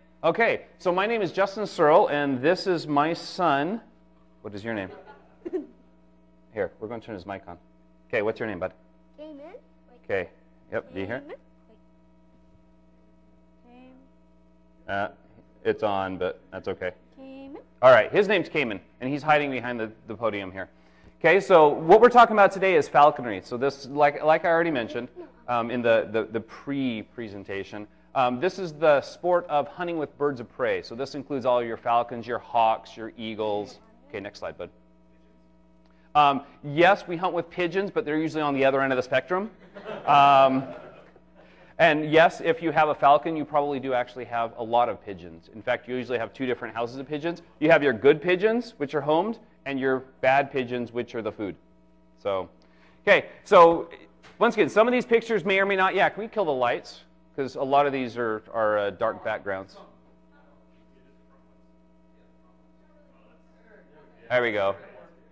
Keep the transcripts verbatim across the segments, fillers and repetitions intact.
Okay, so my name is Justin Searle, and this is my son. What is your name? Here, we're going to turn his mic on. Okay, what's your name, bud? Cayman. Okay, yep, do you hear? Uh, it's on, but that's okay. Cayman. All right, his name's Cayman, and he's hiding behind the, the podium here. Okay, so what we're talking about today is falconry. So this, like, like I already mentioned um, in the, the, the pre-presentation, um, this is the sport of hunting with birds of prey. So this includes all your falcons, your hawks, your eagles. Okay, next slide, bud. Um, yes, we hunt with pigeons, but they're usually on the other end of the spectrum. Um, and yes, if you have a falcon, you probably do actually have a lot of pigeons. In fact, you usually have two different houses of pigeons. You have your good pigeons, which are homed, and your bad pigeons, which are the food. So, okay, so once again, some of these pictures may or may not, yeah, can we kill the lights? Because a lot of these are, are uh, dark backgrounds. There we go.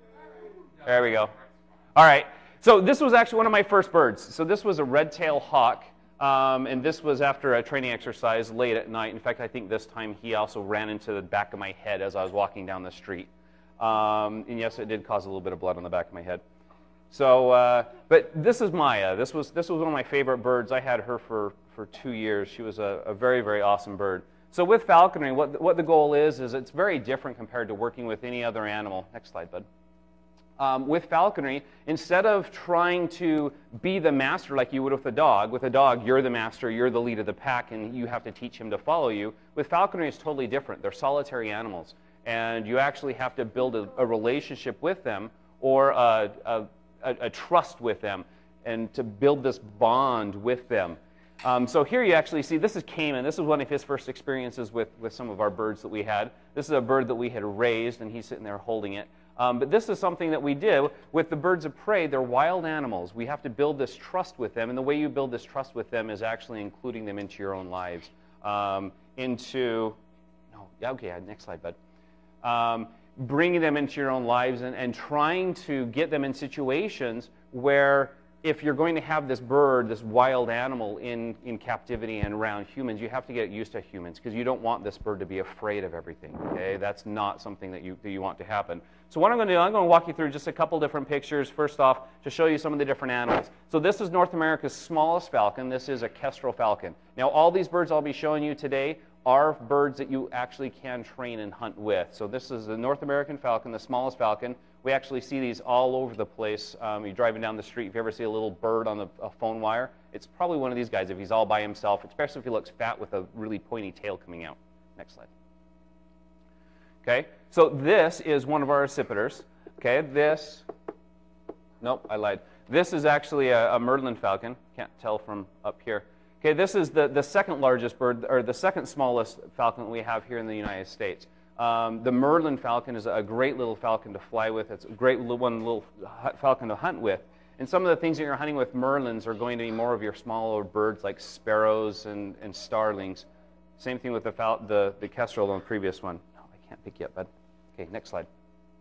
There we go. All right. So this was actually one of my first birds. So this was a red-tailed hawk, um, and this was after a training exercise late at night. In fact, I think this time he also ran into the back of my head as I was walking down the street. Um, and yes, it did cause a little bit of blood on the back of my head. So, uh, but this is Maya. This was this was one of my favorite birds. I had her for for two years. She was a, a very very awesome bird. So with falconry, what what the goal is is it's very different compared to working with any other animal. Next slide, bud. Um, with falconry, instead of trying to be the master like you would with a dog, with a dog, you're the master, you're the lead of the pack, and you have to teach him to follow you. With falconry, it's totally different. They're solitary animals, and you actually have to build a, a relationship with them or a, a, a, a trust with them, and to build this bond with them. Um, so here you actually see, this is Cayman. This is one of his first experiences with, with some of our birds that we had. This is a bird that we had raised, and he's sitting there holding it. Um, but this is something that we do with the birds of prey. They're wild animals. We have to build this trust with them, and the way you build this trust with them is actually including them into your own lives. Um, into, no, yeah, okay, next slide, bud. Um, bringing them into your own lives and, and trying to get them in situations where if you're going to have this bird, this wild animal in, in captivity and around humans, you have to get used to humans because you don't want this bird to be afraid of everything, okay? That's not something that you, that you want to happen. So what I'm going to do, I'm going to walk you through just a couple different pictures, first off, to show you some of the different animals. So this is North America's smallest falcon. This is a kestrel falcon. Now, all these birds I'll be showing you today are birds that you actually can train and hunt with. So this is the North American falcon, the smallest falcon. We actually see these all over the place. Um, you're driving down the street, if you ever see a little bird on the, a phone wire, it's probably one of these guys if he's all by himself, especially if he looks fat with a really pointy tail coming out. Next slide. Okay, so this is one of our accipiters. Okay, this, nope, I lied. This is actually a, a Merlin falcon. Can't tell from up here. Okay, this is the, the second largest bird, or the second smallest falcon that we have here in the United States. Um, the Merlin falcon is a great little falcon to fly with. It's a great little, one little falcon to hunt with. And some of the things that you're hunting with Merlins are going to be more of your smaller birds like sparrows and, and starlings. Same thing with the, fal the, the kestrel on the previous one. No, I can't pick you up, bud. Okay, next slide.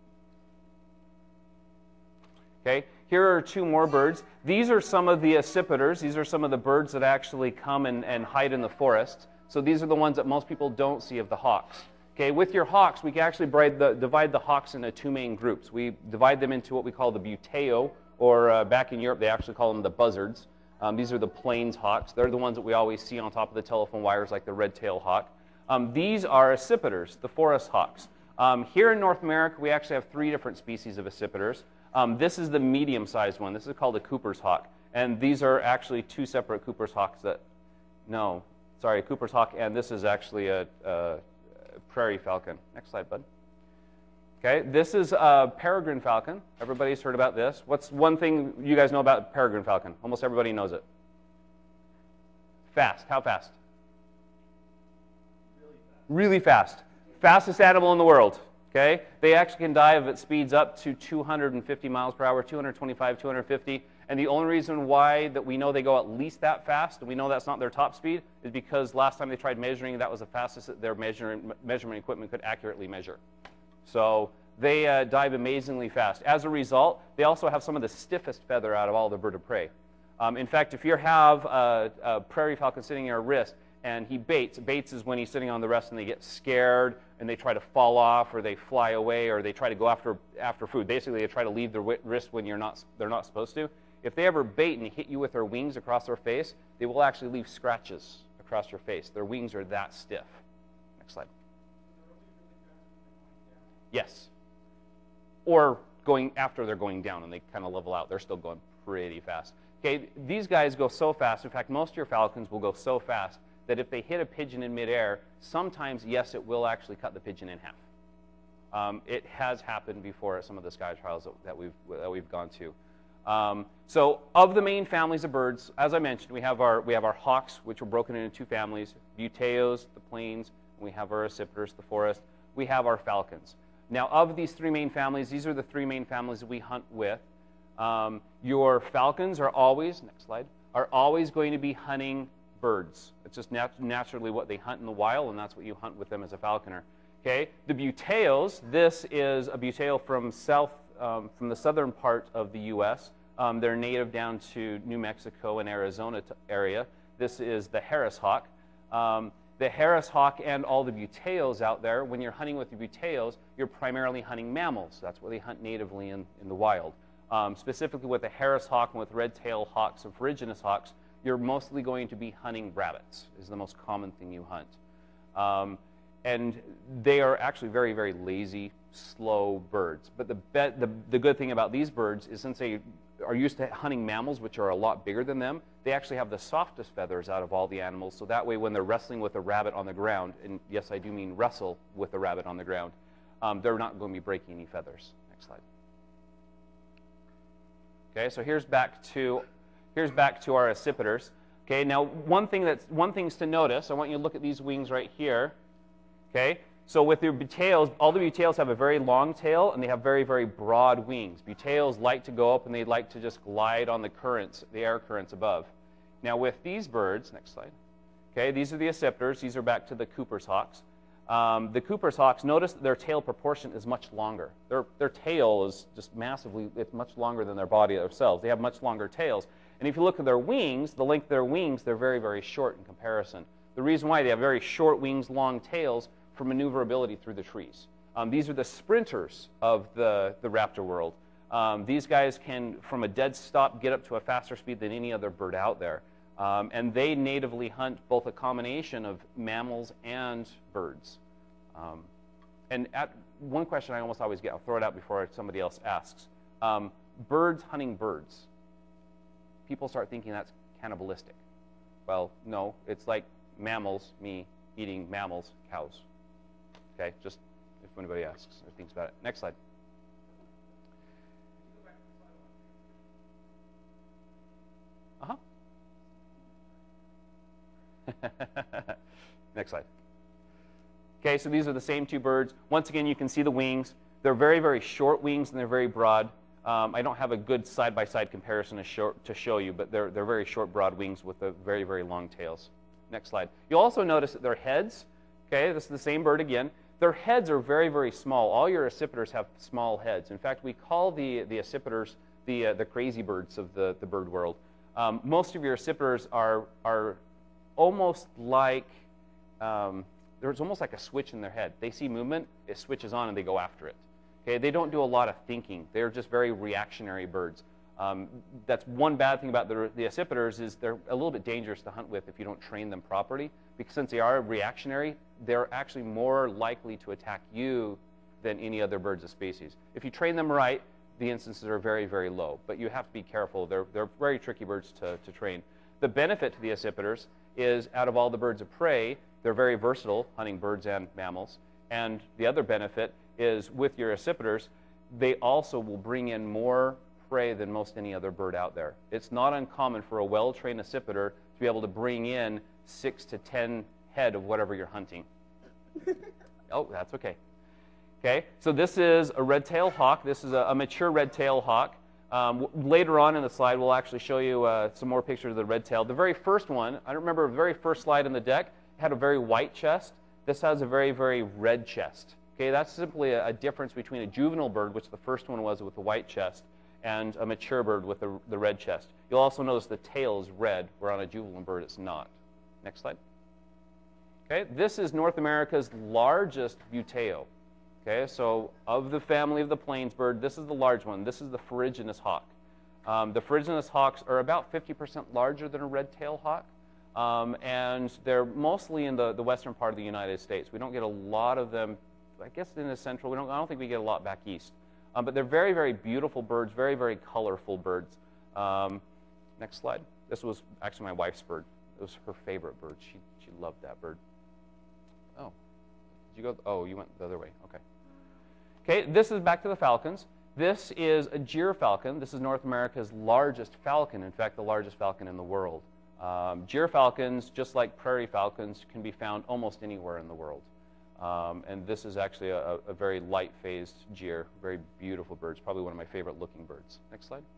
Okay, here are two more birds. These are some of the accipiters. These are some of the birds that actually come and, and hide in the forest. So these are the ones that most people don't see of the hawks. Okay, with your hawks, we can actually divide the, divide the hawks into two main groups. We divide them into what we call the buteo, or uh, back in Europe, they actually call them the buzzards. Um, these are the plains hawks. They're the ones that we always see on top of the telephone wires, like the red-tailed hawk. Um, these are accipiters, the forest hawks. Um, here in North America, we actually have three different species of accipiters. Um, this is the medium-sized one. This is called a Cooper's hawk. And these are actually two separate Cooper's hawks that, no, sorry, a Cooper's hawk, and this is actually a, a prairie falcon. Next slide, bud. Okay, this is a peregrine falcon. Everybody's heard about this. What's one thing you guys know about peregrine falcon? Almost everybody knows it. Fast. How fast? Really fast. Really fast. Fastest animal in the world. Okay, they actually can dive at speeds up to two hundred fifty miles per hour, two hundred twenty-five, two hundred fifty. And the only reason why that we know they go at least that fast, and we know that's not their top speed, is because last time they tried measuring, that was the fastest that their measuring, measurement equipment could accurately measure. So they uh, dive amazingly fast. As a result, they also have some of the stiffest feather out of all the bird of prey. Um, in fact, if you have a, a prairie falcon sitting in your wrist, and he baits. Baits is when he's sitting on the rest and they get scared and they try to fall off or they fly away or they try to go after after food. Basically, they try to leave their wrist when you're not they're not supposed to. If they ever bait and hit you with their wings across their face, they will actually leave scratches across your face. Their wings are that stiff. Next slide. Yes. Or going after they're going down and they kind of level out. They're still going pretty fast. Okay, these guys go so fast. In fact, most of your falcons will go so fast that if they hit a pigeon in midair, sometimes, yes, it will actually cut the pigeon in half. Um, it has happened before at some of the sky trials that, that, we've, that we've gone to. Um, so of the main families of birds, as I mentioned, we have our, we have our hawks, which are broken into two families, buteos, the plains, and we have our accipiters, the forest. We have our falcons. Now, of these three main families, these are the three main families that we hunt with. Um, your falcons are always, next slide, are always going to be hunting birds. It's just nat naturally what they hunt in the wild, and that's what you hunt with them as a falconer. Okay, the buteos, this is a buteo from south, um, from the southern part of the U S Um, they're native down to New Mexico and Arizona area. This is the Harris hawk. Um, the Harris hawk and all the buteos out there, when you're hunting with the buteos, you're primarily hunting mammals. That's what they hunt natively in, in the wild. Um, specifically with the Harris hawk and with red-tailed hawks and ferruginous hawks, you're mostly going to be hunting rabbits, is the most common thing you hunt. Um, and they are actually very, very lazy, slow birds. But the, be the, the good thing about these birds is since they are used to hunting mammals, which are a lot bigger than them, they actually have the softest feathers out of all the animals. So that way when they're wrestling with a rabbit on the ground, and yes, I do mean wrestle with a rabbit on the ground, um, they're not going to be breaking any feathers. Next slide. Okay, so here's back to, here's back to our accipiters. Okay, now one thing that's, one thing's to notice, I want you to look at these wings right here. Okay, so with your buteos, all the buteos have a very long tail and they have very, very broad wings. Buteos like to go up and they like to just glide on the currents, the air currents above. Now with these birds, next slide. Okay, these are the accipiters. These are back to the Cooper's hawks. Um, the Cooper's hawks, notice that their tail proportion is much longer. Their, their tail is just massively, it's much longer than their body themselves. They have much longer tails. And if you look at their wings, the length of their wings, they're very, very short in comparison. The reason why they have very short wings, long tails, for maneuverability through the trees. Um, these are the sprinters of the, the raptor world. Um, these guys can, from a dead stop, get up to a faster speed than any other bird out there. Um, and they natively hunt both a combination of mammals and birds. Um, and at, one question I almost always get, I'll throw it out before somebody else asks. Um, birds hunting birds. People start thinking that's cannibalistic. Well, no, it's like mammals, me, eating mammals, cows. Okay, just if anybody asks or thinks about it. Next slide. Uh-huh. Next slide. Okay, so these are the same two birds. Once again, you can see the wings. They're very, very short wings and they're very broad. Um, I don't have a good side-by-side comparison to show, to show you, but they're, they're very short, broad wings with the very, very long tails. Next slide. You'll also notice that their heads, okay, this is the same bird again, their heads are very, very small. All your accipiters have small heads. In fact, we call the, the accipiters the, uh, the crazy birds of the, the bird world. Um, most of your accipiters are, are almost like, um, there's almost like a switch in their head. They see movement, it switches on, and they go after it. Okay, they don't do a lot of thinking. They're just very reactionary birds. Um, that's one bad thing about the, the accipiters is they're a little bit dangerous to hunt with if you don't train them properly, because since they are reactionary, they're actually more likely to attack you than any other birds of species. If you train them right, the instances are very, very low, but you have to be careful. They're, they're very tricky birds to, to train. The benefit to the accipiters is out of all the birds of prey, they're very versatile, hunting birds and mammals, and the other benefit is with your accipiters, they also will bring in more prey than most any other bird out there. It's not uncommon for a well-trained accipiter to be able to bring in six to ten head of whatever you're hunting. Oh, that's okay. Okay, so this is a red-tailed hawk. This is a, a mature red-tailed hawk. Um, later on in the slide, we'll actually show you uh, some more pictures of the red-tailed. The very first one, I don't remember the very first slide in the deck, had a very white chest. This has a very, very red chest. Okay, that's simply a, a difference between a juvenile bird, which the first one was with the white chest, and a mature bird with the, the red chest. You'll also notice the tail is red, where on a juvenile bird it's not. Next slide. Okay, this is North America's largest buteo. Okay, so of the family of the plains bird, this is the large one. This is the ferruginous hawk. Um, the ferruginous hawks are about fifty percent larger than a red-tailed hawk, um, and they're mostly in the, the western part of the United States. We don't get a lot of them, I guess, in the central. We don't, I don't think we get a lot back east. Um, but they're very, very beautiful birds, very, very colorful birds. Um, next slide. This was actually my wife's bird. It was her favorite bird. She, she loved that bird. Oh, did you go? Oh, you went the other way. Okay. Okay, this is back to the falcons. This is a gyrfalcon. This is North America's largest falcon, in fact, the largest falcon in the world. Um, gyrfalcons, just like prairie falcons, can be found almost anywhere in the world. Um, and this is actually a, a very light-phased gyr, very beautiful birds, probably one of my favorite looking birds. Next slide.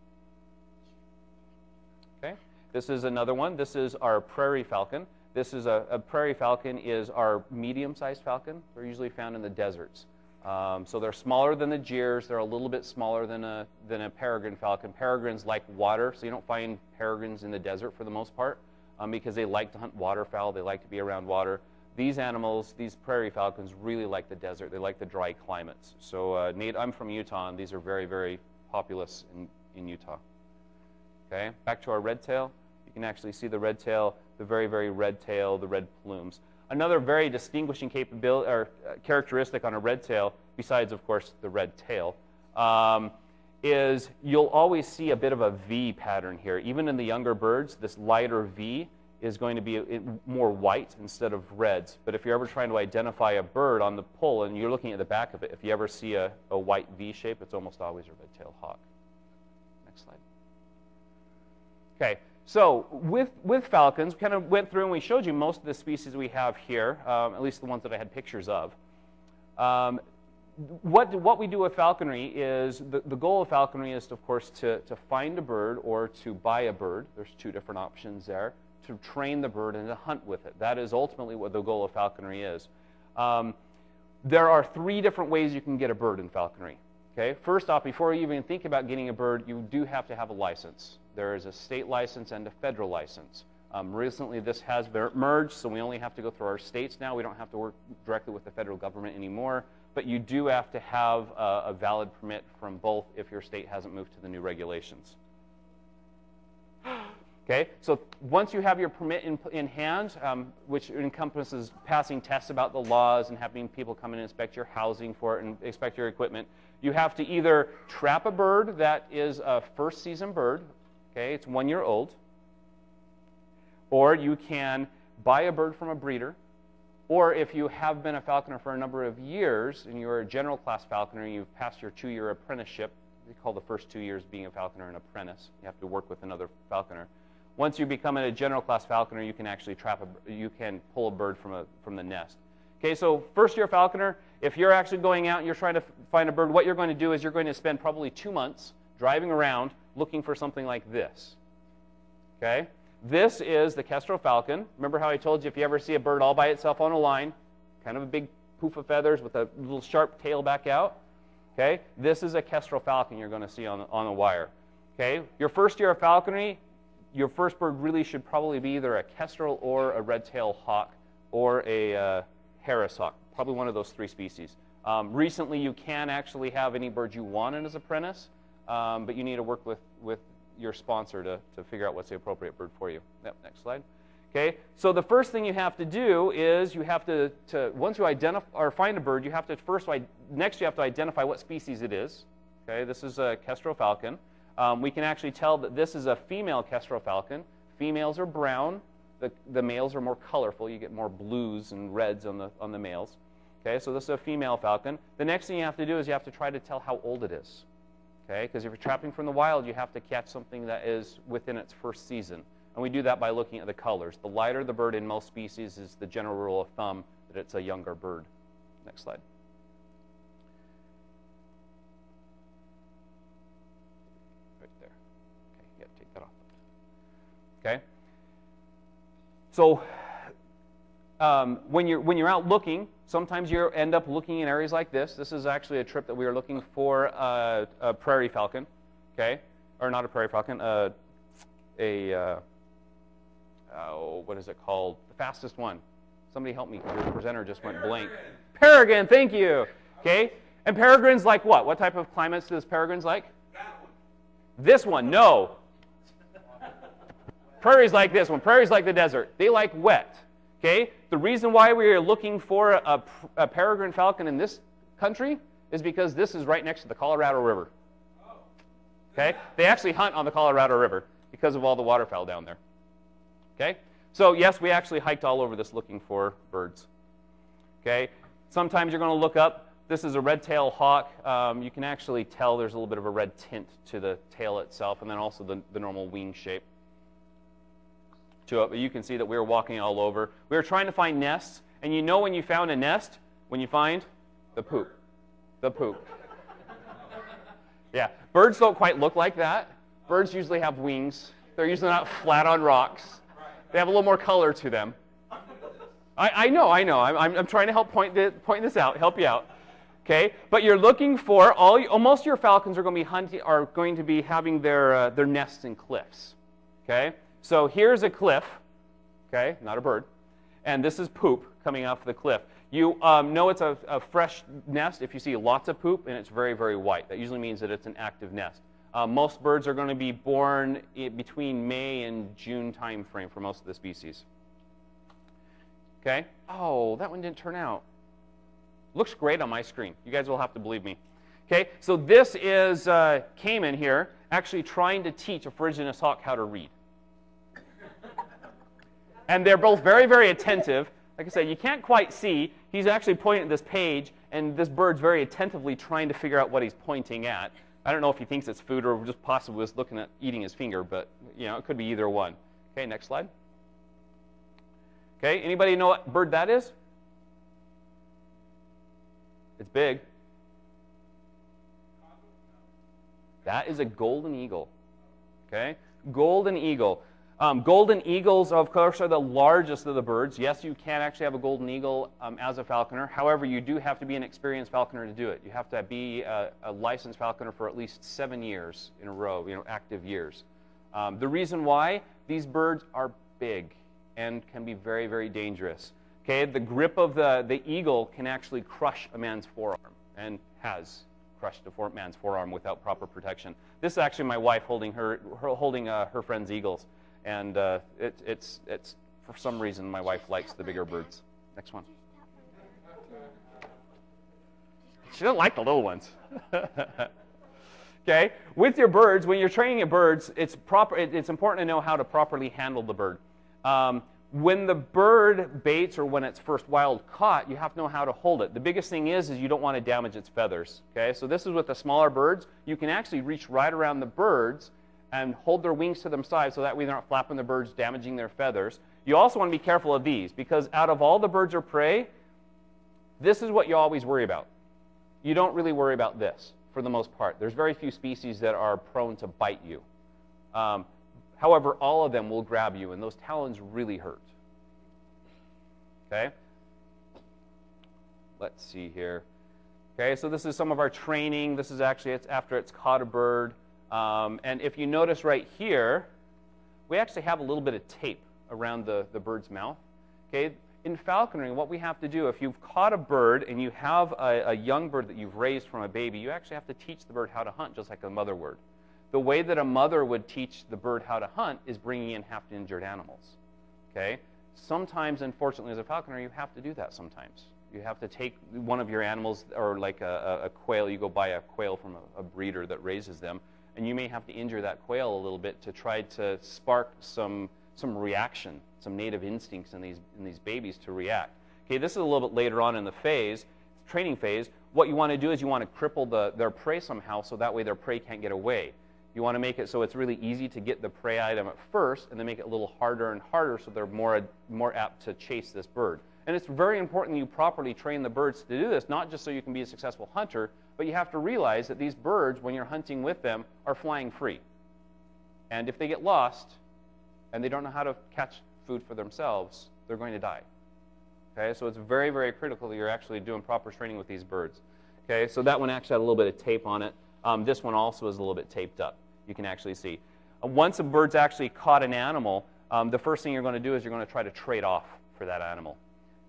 Okay, this is another one. This is our prairie falcon. This is a, a prairie falcon is our medium-sized falcon. They're usually found in the deserts. Um, so they're smaller than the gyrs. They're a little bit smaller than a, than a peregrine falcon. Peregrines like water, so you don't find peregrines in the desert for the most part um, because they like to hunt waterfowl. They like to be around water. These animals, these prairie falcons, really like the desert. They like the dry climates. So uh, Nate, I'm from Utah, and these are very, very populous in, in Utah. Okay, back to our red tail. You can actually see the red tail, the very, very red tail, the red plumes. Another very distinguishing capability or uh, characteristic on a red tail, besides, of course, the red tail, um, is you'll always see a bit of a V pattern here. Even in the younger birds, this lighter V is going to be a, it, more white instead of reds. But if you're ever trying to identify a bird on the poll and you're looking at the back of it, if you ever see a, a white V shape, it's almost always a red-tailed hawk. Next slide. Okay. So with, with falcons, we kind of went through and we showed you most of the species we have here, um, at least the ones that I had pictures of. Um, what, what we do with falconry is, the, the goal of falconry is, of course, to, to find a bird or to buy a bird. There's two different options there. To train the bird and to hunt with it. That is ultimately what the goal of falconry is. Um, there are three different ways you can get a bird in falconry. Okay? First off, before you even think about getting a bird, you do have to have a license. There is a state license and a federal license. Um, recently, this has merged, so we only have to go through our states now. We don't have to work directly with the federal government anymore. But you do have to have a, a valid permit from both if your state hasn't moved to the new regulations. Okay, so once you have your permit in, in hand, um, which encompasses passing tests about the laws and having people come in and inspect your housing for it and inspect your equipment, you have to either trap a bird that is a first season bird, okay, it's one year old, or you can buy a bird from a breeder, or if you have been a falconer for a number of years and you're a general class falconer and you've passed your two-year apprenticeship, we call the first two years being a falconer an apprentice. You have to work with another falconer. Once you become a general class falconer, you can actually trap a, you can pull a bird from a from the nest. Okay, so first year falconer, if you're actually going out and you're trying to find a bird, what you're going to do is you're going to spend probably two months driving around looking for something like this. Okay, this is the kestrel falcon. Remember how I told you if you ever see a bird all by itself on a line, kind of a big poof of feathers with a little sharp tail back out. Okay, this is a kestrel falcon you're going to see on on a wire. Okay, your first year of falconry, your first bird really should probably be either a kestrel or a red-tailed hawk or a uh, Harris hawk, probably one of those three species. Um, recently, you can actually have any bird you want in as apprentice, um, but you need to work with, with your sponsor to, to figure out what's the appropriate bird for you. Yep, next slide. Okay, so the first thing you have to do is you have to, to once you identify or find a bird, you have to first, next you have to identify what species it is. Okay, this is a kestrel falcon. Um, we can actually tell that this is a female kestrel falcon. Females are brown. The, the males are more colorful. You get more blues and reds on the, on the males. Okay, so this is a female falcon. The next thing you have to do is you have to try to tell how old it is. Okay, because if you're trapping from the wild, you have to catch something that is within its first season. And we do that by looking at the colors. The lighter the bird in most species is the general rule of thumb that it's a younger bird. Next slide. Okay. So um, when you're when you're out looking, sometimes you end up looking in areas like this. This is actually a trip that we were looking for uh, a prairie falcon. Okay, or not a prairie falcon, uh, a uh, oh, what is it called? The fastest one. Somebody help me, because your presenter just went blank. Peregrine, thank you. Okay, and peregrines like what? What type of climates does peregrines like? That one. This one, no. Prairies like this one. Prairies like the desert. They like wet. Okay, the reason why we are looking for a, a peregrine falcon in this country is because this is right next to the Colorado River. Okay, they actually hunt on the Colorado River because of all the waterfowl down there. Okay, so yes, we actually hiked all over this looking for birds. Okay, sometimes you're going to look up. This is a red-tailed hawk. Um, you can actually tell there's a little bit of a red tint to the tail itself, and then also the, the normal wing shape to it. But you can see that we were walking all over. We were trying to find nests, and you know when you found a nest, when you find the poop. The poop. Yeah, birds don't quite look like that. Birds usually have wings. They're usually not flat on rocks. They have a little more color to them. I, I know, I know. I'm, I'm trying to help point, the, point this out, help you out. Okay, but you're looking for all. Most of your falcons are going to be hunting, are going to be having their uh, their nests in cliffs. Okay, so here's a cliff. Okay, not a bird, and this is poop coming off the cliff. You um, know it's a, a fresh nest if you see lots of poop and it's very, very white. That usually means that it's an active nest. Uh, most birds are going to be born between May and June time frame for most of the species. Okay. Oh, that one didn't turn out. Looks great on my screen. You guys will have to believe me. Okay, so this is uh, Cayman here actually trying to teach a Phrygianus hawk how to read. And they're both very, very attentive. Like I said, you can't quite see. He's actually pointing at this page, and this bird's very attentively trying to figure out what he's pointing at. I don't know if he thinks it's food or just possibly was looking at eating his finger, but you know, it could be either one. Okay, next slide. Okay, anybody know what bird that is? It's big. That is a golden eagle. Okay, golden eagle. Um, golden eagles, of course, are the largest of the birds. Yes, you can actually have a golden eagle um, as a falconer. However, you do have to be an experienced falconer to do it. You have to be a, a licensed falconer for at least seven years in a row, you know, active years. Um, the reason why, these birds are big and can be very, very dangerous. Okay, the grip of the, the eagle can actually crush a man's forearm, and has crushed a man's forearm without proper protection. This is actually my wife holding her, her holding uh, her friend's eagles, and uh, it, it's it's for some reason my wife likes the bigger birds. Next one. She doesn't like the little ones. Okay, with your birds, when you're training your birds, it's proper. It, it's important to know how to properly handle the bird. Um, When the bird baits or when it's first wild caught, you have to know how to hold it. The biggest thing is, is you don't want to damage its feathers. Okay, so this is with the smaller birds. You can actually reach right around the birds and hold their wings to them sides so that way they're not flapping the birds, damaging their feathers. You also want to be careful of these because out of all the birds of prey, this is what you always worry about. You don't really worry about this for the most part. There's very few species that are prone to bite you. Um, However, all of them will grab you, and those talons really hurt. Okay? Let's see here. Okay, so this is some of our training. This is actually it's after it's caught a bird. Um, and if you notice right here, we actually have a little bit of tape around the, the bird's mouth. Okay? In falconry, what we have to do, if you've caught a bird and you have a, a young bird that you've raised from a baby, you actually have to teach the bird how to hunt, just like a mother would. The way that a mother would teach the bird how to hunt is bringing in half-injured animals. Okay? Sometimes, unfortunately, as a falconer, you have to do that sometimes. You have to take one of your animals, or like a, a quail, you go buy a quail from a, a breeder that raises them, and you may have to injure that quail a little bit to try to spark some, some reaction, some native instincts in these, in these babies to react. Okay, this is a little bit later on in the phase, training phase. What you want to do is you want to cripple the, their prey somehow so that way their prey can't get away. You want to make it so it's really easy to get the prey item at first and then make it a little harder and harder so they're more, more apt to chase this bird. And it's very important that you properly train the birds to do this, not just so you can be a successful hunter, but you have to realize that these birds, when you're hunting with them, are flying free. And if they get lost and they don't know how to catch food for themselves, they're going to die. Okay, so it's very, very critical that you're actually doing proper training with these birds. Okay, so that one actually had a little bit of tape on it. Um, this one also is a little bit taped up. You can actually see. Uh, once a bird's actually caught an animal, um, the first thing you're going to do is you're going to try to trade off for that animal.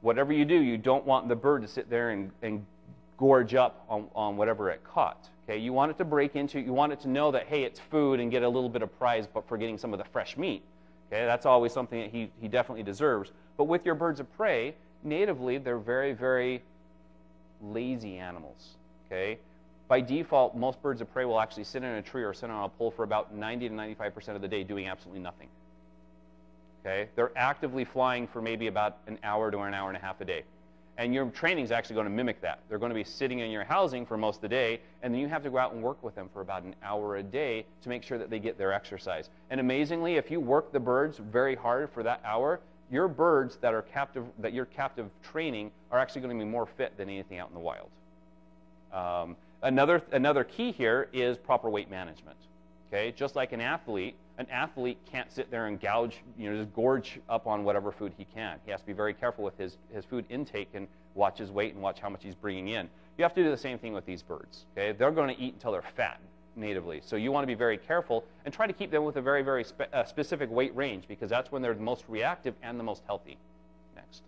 whatever you do, you don't want the bird to sit there and, and gorge up on, on whatever it caught. Okay, you want it to break into, you want it to know that, hey, it's food and get a little bit of prize, but for getting some of the fresh meat. Okay, that's always something that he, he definitely deserves. But with your birds of prey, natively, they're very, very lazy animals. Okay, by default, most birds of prey will actually sit in a tree or sit on a pole for about ninety to ninety-five percent of the day doing absolutely nothing. Okay, they're actively flying for maybe about an hour to an hour and a half a day. And your training is actually going to mimic that. They're going to be sitting in your housing for most of the day, and then you have to go out and work with them for about an hour a day to make sure that they get their exercise. And amazingly, if you work the birds very hard for that hour, your birds that are captive, that you're captive training are actually going to be more fit than anything out in the wild. Um, another, another key here is proper weight management. Okay, just like an athlete, an athlete can't sit there and gouge, you know, just gorge up on whatever food he can. He has to be very careful with his, his food intake and watch his weight and watch how much he's bringing in. You have to do the same thing with these birds. Okay, they're going to eat until they're fat natively. So you want to be very careful and try to keep them with a very, very spe uh, specific weight range, because that's when they're the most reactive and the most healthy. Next.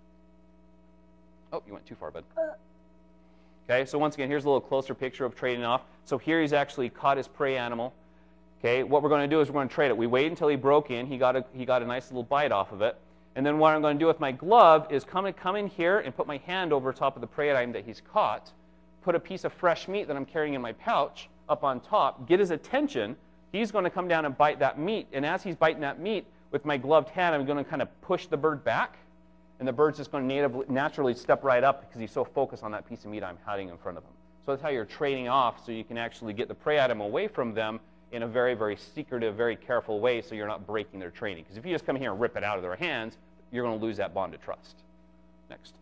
Oh, you went too far, bud. Okay, so once again, here's a little closer picture of trading off. So here he's actually caught his prey animal. Okay, what we're going to do is we're going to trade it. We wait until he broke in. He got a, he got a nice little bite off of it. And then what I'm going to do with my glove is come, come in here and put my hand over top of the prey item that he's caught, put a piece of fresh meat that I'm carrying in my pouch up on top, get his attention. He's going to come down and bite that meat. And as he's biting that meat, with my gloved hand, I'm going to kind of push the bird back. And the bird's just going to natively, naturally step right up because he's so focused on that piece of meat I'm hiding in front of him. So that's how you're trading off, so you can actually get the prey item away from them in a very, very secretive, very careful way, so you're not breaking their training. Because if you just come here and rip it out of their hands, you're going to lose that bond of trust. Next.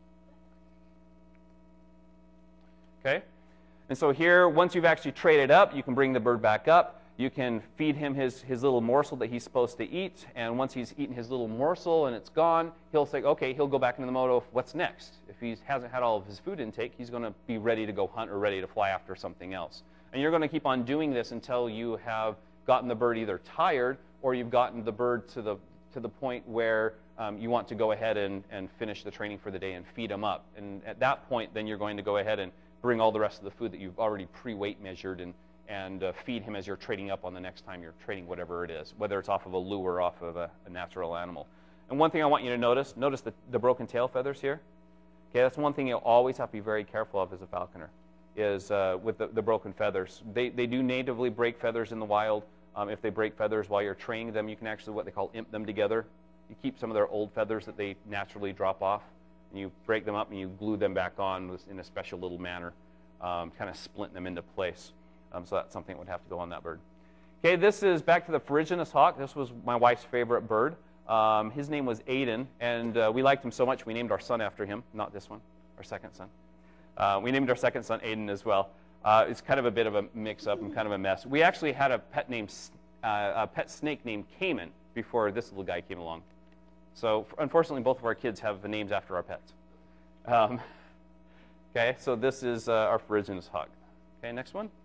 Okay? And so here, once you've actually traded up, you can bring the bird back up. You can feed him his, his little morsel that he's supposed to eat. And once he's eaten his little morsel and it's gone, he'll say, okay, he'll go back into the mode of what's next. If he hasn't had all of his food intake, he's going to be ready to go hunt or ready to fly after something else. And you're going to keep on doing this until you have gotten the bird either tired or you've gotten the bird to the, to the point where um, you want to go ahead and, and finish the training for the day and feed him up. And at that point, then you're going to go ahead and bring all the rest of the food that you've already pre-weight measured and, and uh, feed him as you're trading up on the next time you're trading whatever it is, whether it's off of a lure or off of a, a natural animal. And one thing I want you to notice, notice the, the broken tail feathers here. Okay, that's one thing you'll always have to be very careful of as a falconer, is uh, with the, the broken feathers. They, they do natively break feathers in the wild. Um, if they break feathers while you're training them, you can actually what they call imp them together. You keep some of their old feathers that they naturally drop off, and you break them up and you glue them back on in a special little manner, um, kind of splint them into place. Um, so that's something that would have to go on that bird. Okay, this is back to the Phrygianus hawk. This was my wife's favorite bird. Um, his name was Aiden, and uh, we liked him so much we named our son after him. Not this one, our second son. Uh, we named our second son Aiden as well. Uh, it's kind of a bit of a mix-up and kind of a mess. We actually had a pet named, uh, a pet snake named Cayman before this little guy came along. So unfortunately, both of our kids have names after our pets. Um, okay, so this is uh, our Phrygianus hawk. Okay, next one.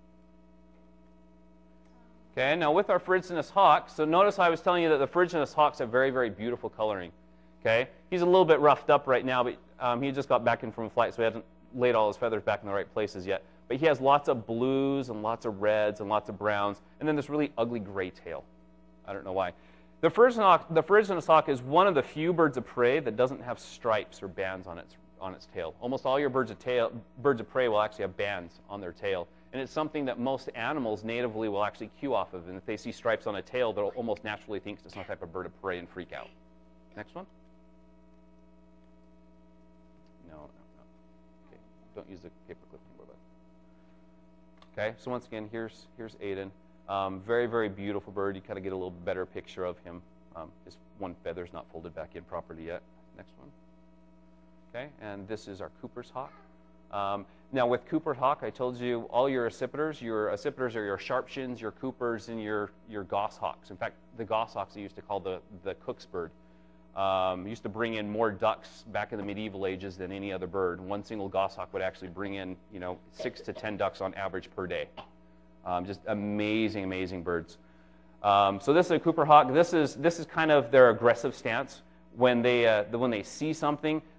Okay, now with our Phrygianus hawk, so notice I was telling you that the Phrygianus hawks have very, very beautiful coloring. Okay, he's a little bit roughed up right now, but um, he just got back in from flight, so he hasn't laid all his feathers back in the right places yet. But he has lots of blues and lots of reds and lots of browns, and then this really ugly gray tail. I don't know why. The Phrygianus hawk, the Phrygianus hawk is one of the few birds of prey that doesn't have stripes or bands on its on its tail. Almost all your birds of tail, birds of prey will actually have bands on their tail, and it's something that most animals natively will actually cue off of. And if they see stripes on a tail, they'll almost naturally think it's some type of bird of prey and freak out. Next one. No, no, no. Okay, don't use the paperclip anymore, bud. Okay, so once again, here's here's Aiden. Um, very, very beautiful bird. You kind of get a little better picture of him. Um, his one feather's not folded back in properly yet. Next one. Okay, and this is our Cooper's hawk. Um, now with Cooper's hawk, I told you all your accipiters. Your accipiters are your sharpshins, your Coopers, and your, your goshawks. In fact, the goshawks they used to call the, the cook's bird. Um, used to bring in more ducks back in the medieval ages than any other bird. One single goshawk would actually bring in, you know, six to ten ducks on average per day. Um, just amazing, amazing birds. Um, so this is a Cooper hawk. This is this is kind of their aggressive stance. When they uh, when they see something,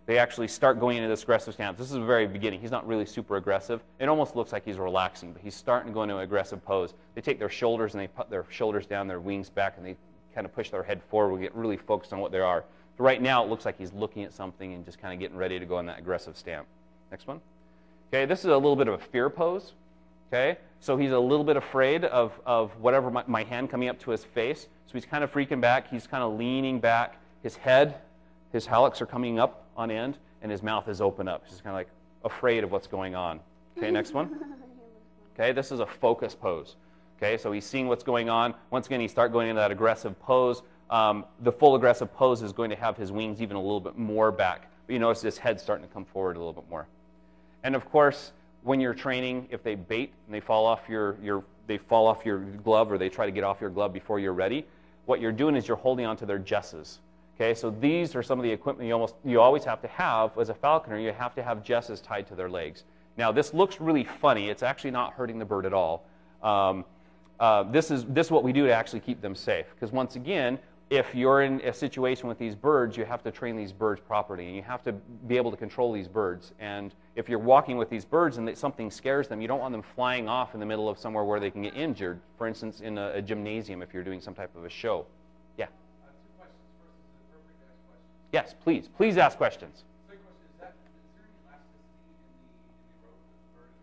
they actually start going into this aggressive stance. This is the very beginning. He's not really super aggressive. It almost looks like he's relaxing, but he's starting to go into an aggressive pose. They take their shoulders and they put their shoulders down, their wings back, and they kind of push their head forward. We get really focused on what they are. So right now, it looks like he's looking at something and just kind of getting ready to go in that aggressive stance. Next one. Okay, this is a little bit of a fear pose. Okay, so he's a little bit afraid of, of whatever my, my hand coming up to his face. So he's kind of freaking back. He's kind of leaning back. His head, his hallux are coming up on end, and his mouth is open up. He's kind of like afraid of what's going on. Okay, next one. Okay, this is a focus pose. Okay, so he's seeing what's going on. Once again, he starts going into that aggressive pose. Um, the full aggressive pose is going to have his wings even a little bit more back. But you notice his head starting to come forward a little bit more. And of course, when you're training, if they bait and they fall off your, your, they fall off your glove, or they try to get off your glove before you're ready, what you're doing is you're holding onto their jesses. Okay, so these are some of the equipment you almost you always have to have as a falconer. You have to have jesses tied to their legs. Now, this looks really funny. It's actually not hurting the bird at all. Um, uh, this is this is what we do to actually keep them safe. Because once again, if you're in a situation with these birds, you have to train these birds properly, and you have to be able to control these birds. And if you're walking with these birds and something scares them, you don't want them flying off in the middle of somewhere where they can get injured. For instance, in a, a gymnasium, if you're doing some type of a show. Yeah. Uh, two questions. First, is it appropriate to ask questions? Yes, please. Please ask questions. Second question is that is there any elasticity in the in the rope that the bird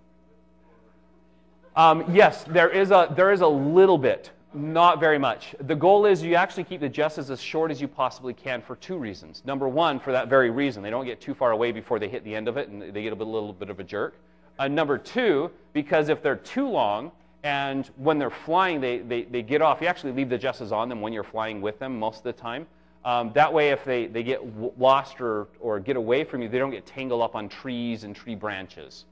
is jumping with? Or Um, yes, there is a there is a little bit. Not very much. The goal is you actually keep the jesses as short as you possibly can for two reasons. Number one, for that very reason. They don't get too far away before they hit the end of it and they get a, bit, a little bit of a jerk. Uh, number two, because if they're too long and when they're flying they, they, they get off, you actually leave the jesses on them when you're flying with them most of the time. Um, that way if they, they get w lost or, or get away from you, they don't get tangled up on trees and tree branches.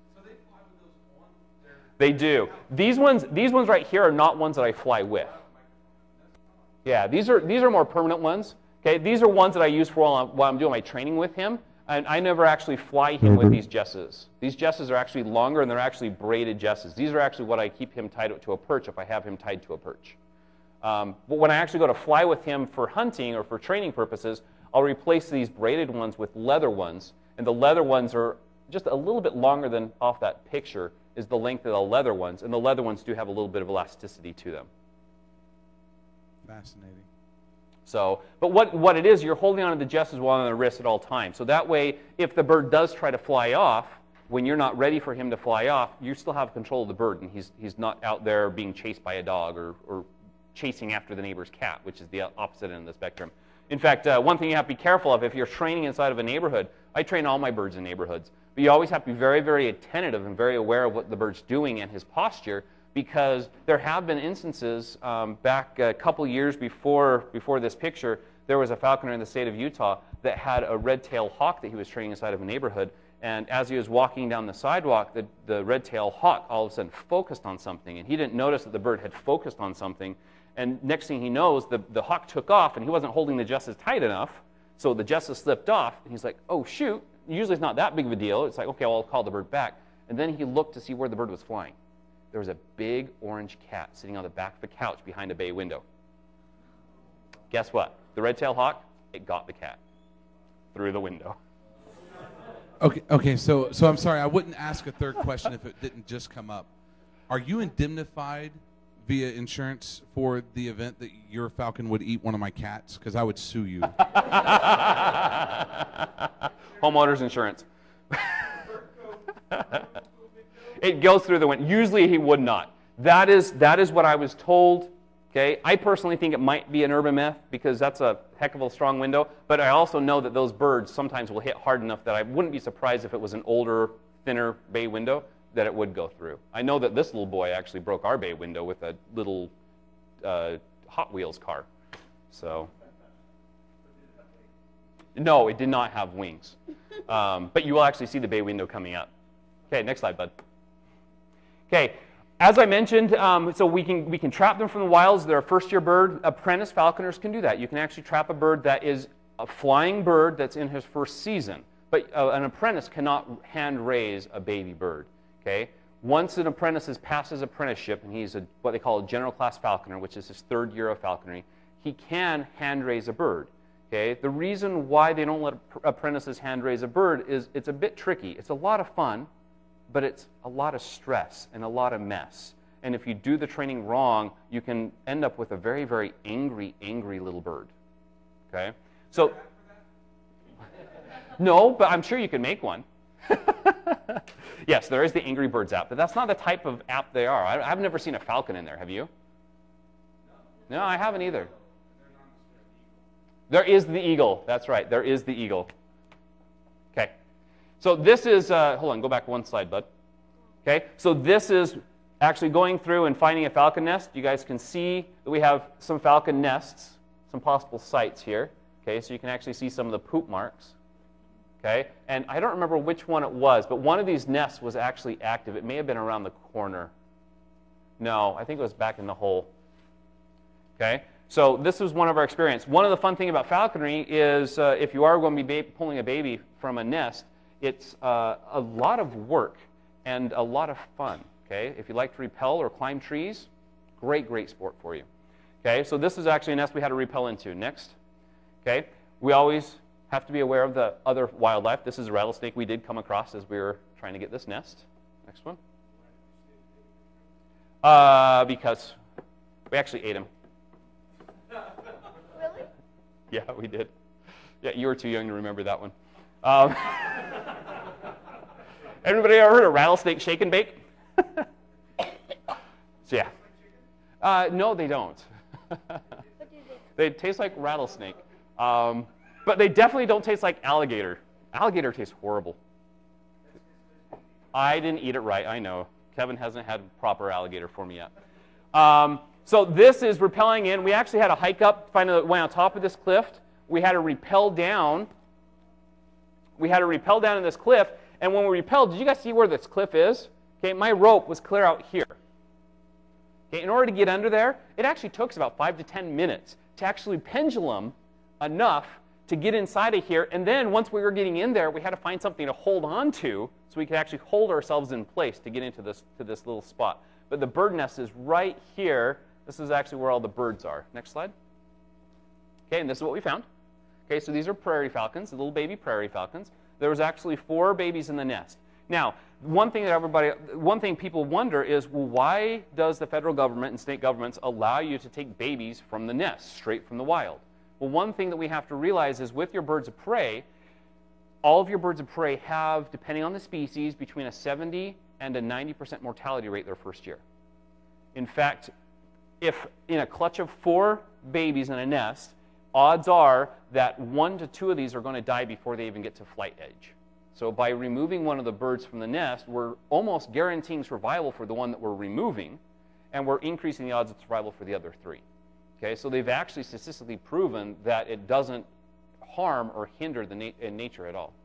They do. These ones, these ones right here are not ones that I fly with. Yeah, these are these are more permanent ones. Okay, these are ones that I use for while I'm, while I'm doing my training with him, and I never actually fly him with these jesses. These jesses are actually longer, and they're actually braided jesses. These are actually what I keep him tied to a perch if I have him tied to a perch. Um, but when I actually go to fly with him for hunting or for training purposes, I'll replace these braided ones with leather ones, and the leather ones are just a little bit longer than off that picture is the length of the leather ones, and the leather ones do have a little bit of elasticity to them. Fascinating. So, but what, what it is, you're holding onto the jesses while on the wrist at all times. So that way, if the bird does try to fly off, when you're not ready for him to fly off, you still have control of the bird, and he's, he's not out there being chased by a dog or, or chasing after the neighbor's cat, which is the opposite end of the spectrum. In fact, uh, one thing you have to be careful of, if you're training inside of a neighborhood, I train all my birds in neighborhoods, but you always have to be very, very attentive and very aware of what the bird's doing and his posture, because there have been instances um, back a couple years before, before this picture, there was a falconer in the state of Utah that had a red-tailed hawk that he was training inside of a neighborhood, and as he was walking down the sidewalk, the, the red-tailed hawk all of a sudden focused on something, and he didn't notice that the bird had focused on something, and next thing he knows, the, the hawk took off, and he wasn't holding the jesses tight enough, so the jesses slipped off, and he's like, oh, shoot. Usually it's not that big of a deal. It's like, okay, well, I'll call the bird back. And then he looked to see where the bird was flying. There was a big orange cat sitting on the back of a couch behind a bay window. Guess what? The red-tailed hawk, it got the cat through the window. Okay, okay. So, so I'm sorry. I wouldn't ask a third question if it didn't just come up. Are you indemnified via insurance for the event that your falcon would eat one of my cats? Because I would sue you. Homeowners insurance. It goes through the window. Usually he would not. That is, that is what I was told. Okay, I personally think it might be an urban myth because that's a heck of a strong window, but I also know that those birds sometimes will hit hard enough that I wouldn't be surprised if it was an older, thinner bay window that it would go through. I know that this little boy actually broke our bay window with a little uh, Hot Wheels car. So, no, it did not have wings. Um, but you will actually see the bay window coming up. Okay, next slide, bud. Okay, as I mentioned, um, so we can, we can trap them from the wilds. They're a first-year bird. Apprentice falconers can do that. You can actually trap a bird that is a flying bird that's in his first season. But uh, an apprentice cannot hand raise a baby bird. Okay? Once an apprentice has passed his apprenticeship, and he's a, what they call a general class falconer, which is his third year of falconry, he can hand raise a bird. Okay? The reason why they don't let apprentices hand raise a bird is it's a bit tricky. It's a lot of fun, but it's a lot of stress and a lot of mess. And if you do the training wrong, you can end up with a very, very angry, angry little bird. Okay? So, no, but I'm sure you can make one. Yes, there is the Angry Birds app, but that's not the type of app they are. I, I've never seen a falcon in there. Have you? No, I haven't either. There is the eagle. That's right. There is the eagle. Okay. So this is, uh, hold on, go back one slide, bud. Okay. So this is actually going through and finding a falcon nest. You guys can see that we have some falcon nests, some possible sites here. Okay. So you can actually see some of the poop marks. Okay. And I don't remember which one it was, but one of these nests was actually active. It may have been around the corner. No, I think it was back in the hole. Okay. So this was one of our experience. One of the fun thing about falconry is uh, if you are going to be pulling a baby from a nest, it's uh, a lot of work and a lot of fun. Okay, if you like to rappel or climb trees, great, great sport for you. Okay, so this is actually a nest we had to rappel into. Next. Okay, we always have to be aware of the other wildlife. This is a rattlesnake we did come across as we were trying to get this nest. Next one. Uh, because we actually ate him. Really? Yeah, we did. Yeah, you were too young to remember that one. Um, everybody ever heard of rattlesnake shake and bake? So yeah. Uh, no, they don't. What do they? They taste like rattlesnake. Um, but they definitely don't taste like alligator. Alligator tastes horrible. I didn't eat it right, I know. Kevin hasn't had proper alligator for me yet. Um, so this is rappelling in. We actually had to hike up, find a way on top of this cliff. We had to rappel down. We had to rappel down in this cliff. And when we rappelled, did you guys see where this cliff is? Okay, my rope was clear out here. Okay, in order to get under there, it actually took us about five to ten minutes to actually pendulum enough to get inside of here. And then once we were getting in there, we had to find something to hold on to so we could actually hold ourselves in place to get into this, to this little spot. But the bird nest is right here. This is actually where all the birds are. Next slide. Okay, and this is what we found. Okay, so these are prairie falcons, the little baby prairie falcons. There was actually four babies in the nest. Now, one thing that everybody, one thing people wonder is, well, why does the federal government and state governments allow you to take babies from the nest, straight from the wild? Well, one thing that we have to realize is with your birds of prey, all of your birds of prey have, depending on the species, between a seventy and a ninety percent mortality rate their first year. In fact, if in a clutch of four babies in a nest, odds are that one to two of these are going to die before they even get to flight edge. So by removing one of the birds from the nest, we're almost guaranteeing survival for the one that we're removing, and we're increasing the odds of survival for the other three. Okay, so they've actually statistically proven that it doesn't harm or hinder the na in nature at all.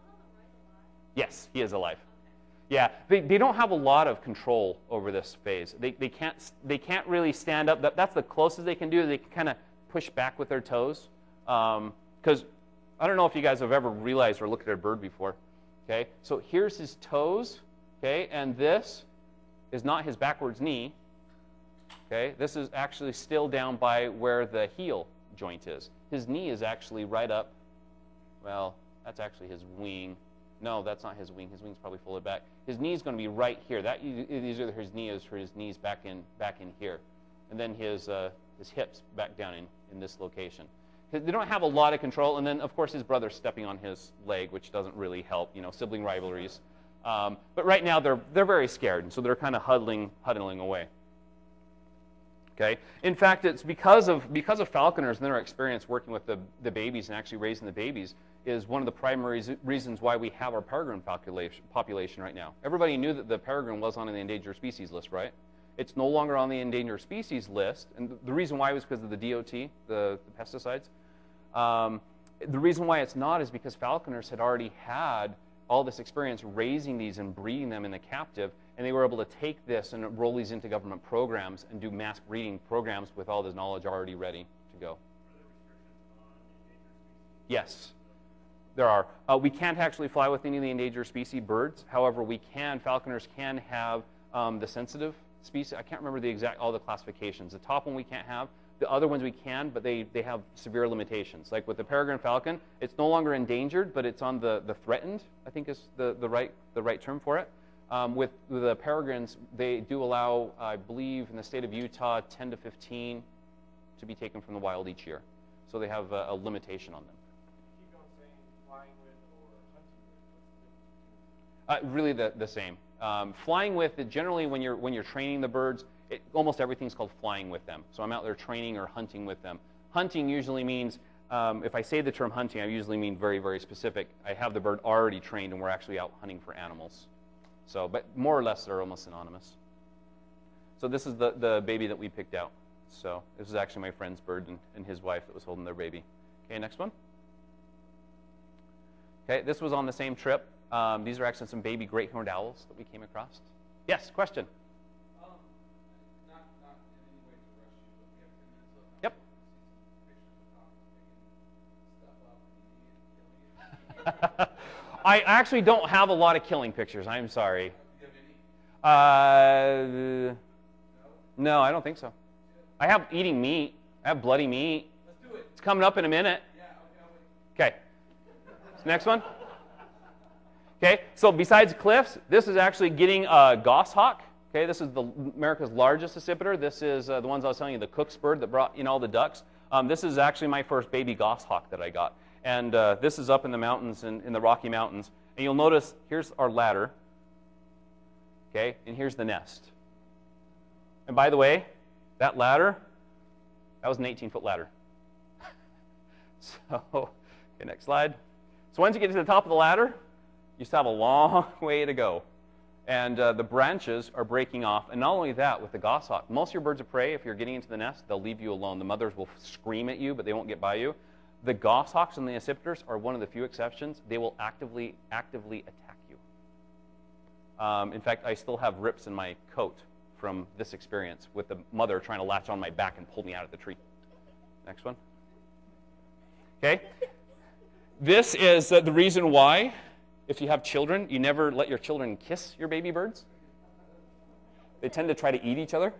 Yes, he is alive. Yeah, they, they don't have a lot of control over this phase. They, they, can't, they can't really stand up. That, that's the closest they can do. They can kind of push back with their toes. Because um, I don't know if you guys have ever realized or looked at a bird before. Okay, so here's his toes. Okay, and this is not his backwards knee. Okay, this is actually still down by where the heel joint is. His knee is actually right up. Well, that's actually his wing. No, that's not his wing. His wing's probably folded back. His knee's going to be right here. That these are his knees for his knees back in back in here, and then his uh, his hips back down in in this location. They don't have a lot of control, and then of course his brother's stepping on his leg, which doesn't really help. You know, sibling rivalries. Um, but right now they're they're very scared, and so they're kind of huddling huddling away. Okay. In fact, it's because of because of falconers and their experience working with the the babies and actually raising the babies is one of the primary reasons why we have our peregrine population population right now. Everybody knew that the peregrine was on the endangered species list, right? It's no longer on the endangered species list, and the reason why was because of the D O T, the, the pesticides. Um, the reason why it's not is because falconers had already had all this experience raising these and breeding them in the captive, and they were able to take this and roll these into government programs and do mass breeding programs with all this knowledge already ready to go. Yes, there are. Uh, we can't actually fly with any of the endangered species birds. However, we can, falconers can have um, the sensitive species. I can't remember the exact, all the classifications. The top one we can't have, The other ones we can, but they, they have severe limitations. Like with the peregrine falcon, it's no longer endangered, but it's on the, the threatened, I think is the, the, right, the right term for it. Um, with, with the peregrines, they do allow, I believe, in the state of Utah, ten to fifteen to be taken from the wild each year. So they have a, a limitation on them. Keep on saying flying with or hunting with. What's the difference? Uh, really the, the same. Um, flying with, generally when you're, when you're training the birds, it, almost everything's called flying with them. So I'm out there training or hunting with them. Hunting usually means, um, if I say the term hunting, I usually mean very, very specific. I have the bird already trained and we're actually out hunting for animals. So, but more or less they're almost synonymous. So this is the, the baby that we picked out. So this is actually my friend's bird and, and his wife that was holding their baby. Okay, next one. Okay, this was on the same trip. Um, these are actually some baby great horned owls that we came across. Yes, question? Um, not, not in any way to rush you, but we have ten minutes left. Yep. See some pictures of dogs picking stuff up and eating it, killing it. I actually don't have a lot of killing pictures. I'm sorry. Do you have Uh, any? no, I don't think so. I have eating meat. I have bloody meat. Let's do it. It's coming up in a minute. Yeah, okay, I'll wait. Okay. Next one. Okay, so besides cliffs, this is actually getting a goshawk. Okay, this is the America's largest accipiter. This is uh, the ones I was telling you, the Cook's bird that brought in all the ducks. Um, this is actually my first baby goshawk that I got. And uh, this is up in the mountains, in, in the Rocky Mountains. And you'll notice, here's our ladder. Okay, and here's the nest. And by the way, that ladder, that was an eighteen-foot ladder. So, okay, next slide. So once you get to the top of the ladder, you still have a long way to go. And uh, the branches are breaking off. And not only that, with the goshawk, most of your birds of prey, if you're getting into the nest, they'll leave you alone. The mothers will scream at you, but they won't get by you. The goshawks and the accipiters are one of the few exceptions. They will actively, actively attack you. Um, in fact, I still have rips in my coat from this experience with the mother trying to latch on my back and pull me out of the tree. Next one. Okay. This is uh, the reason why, if you have children, you never let your children kiss your baby birds. They tend to try to eat each other.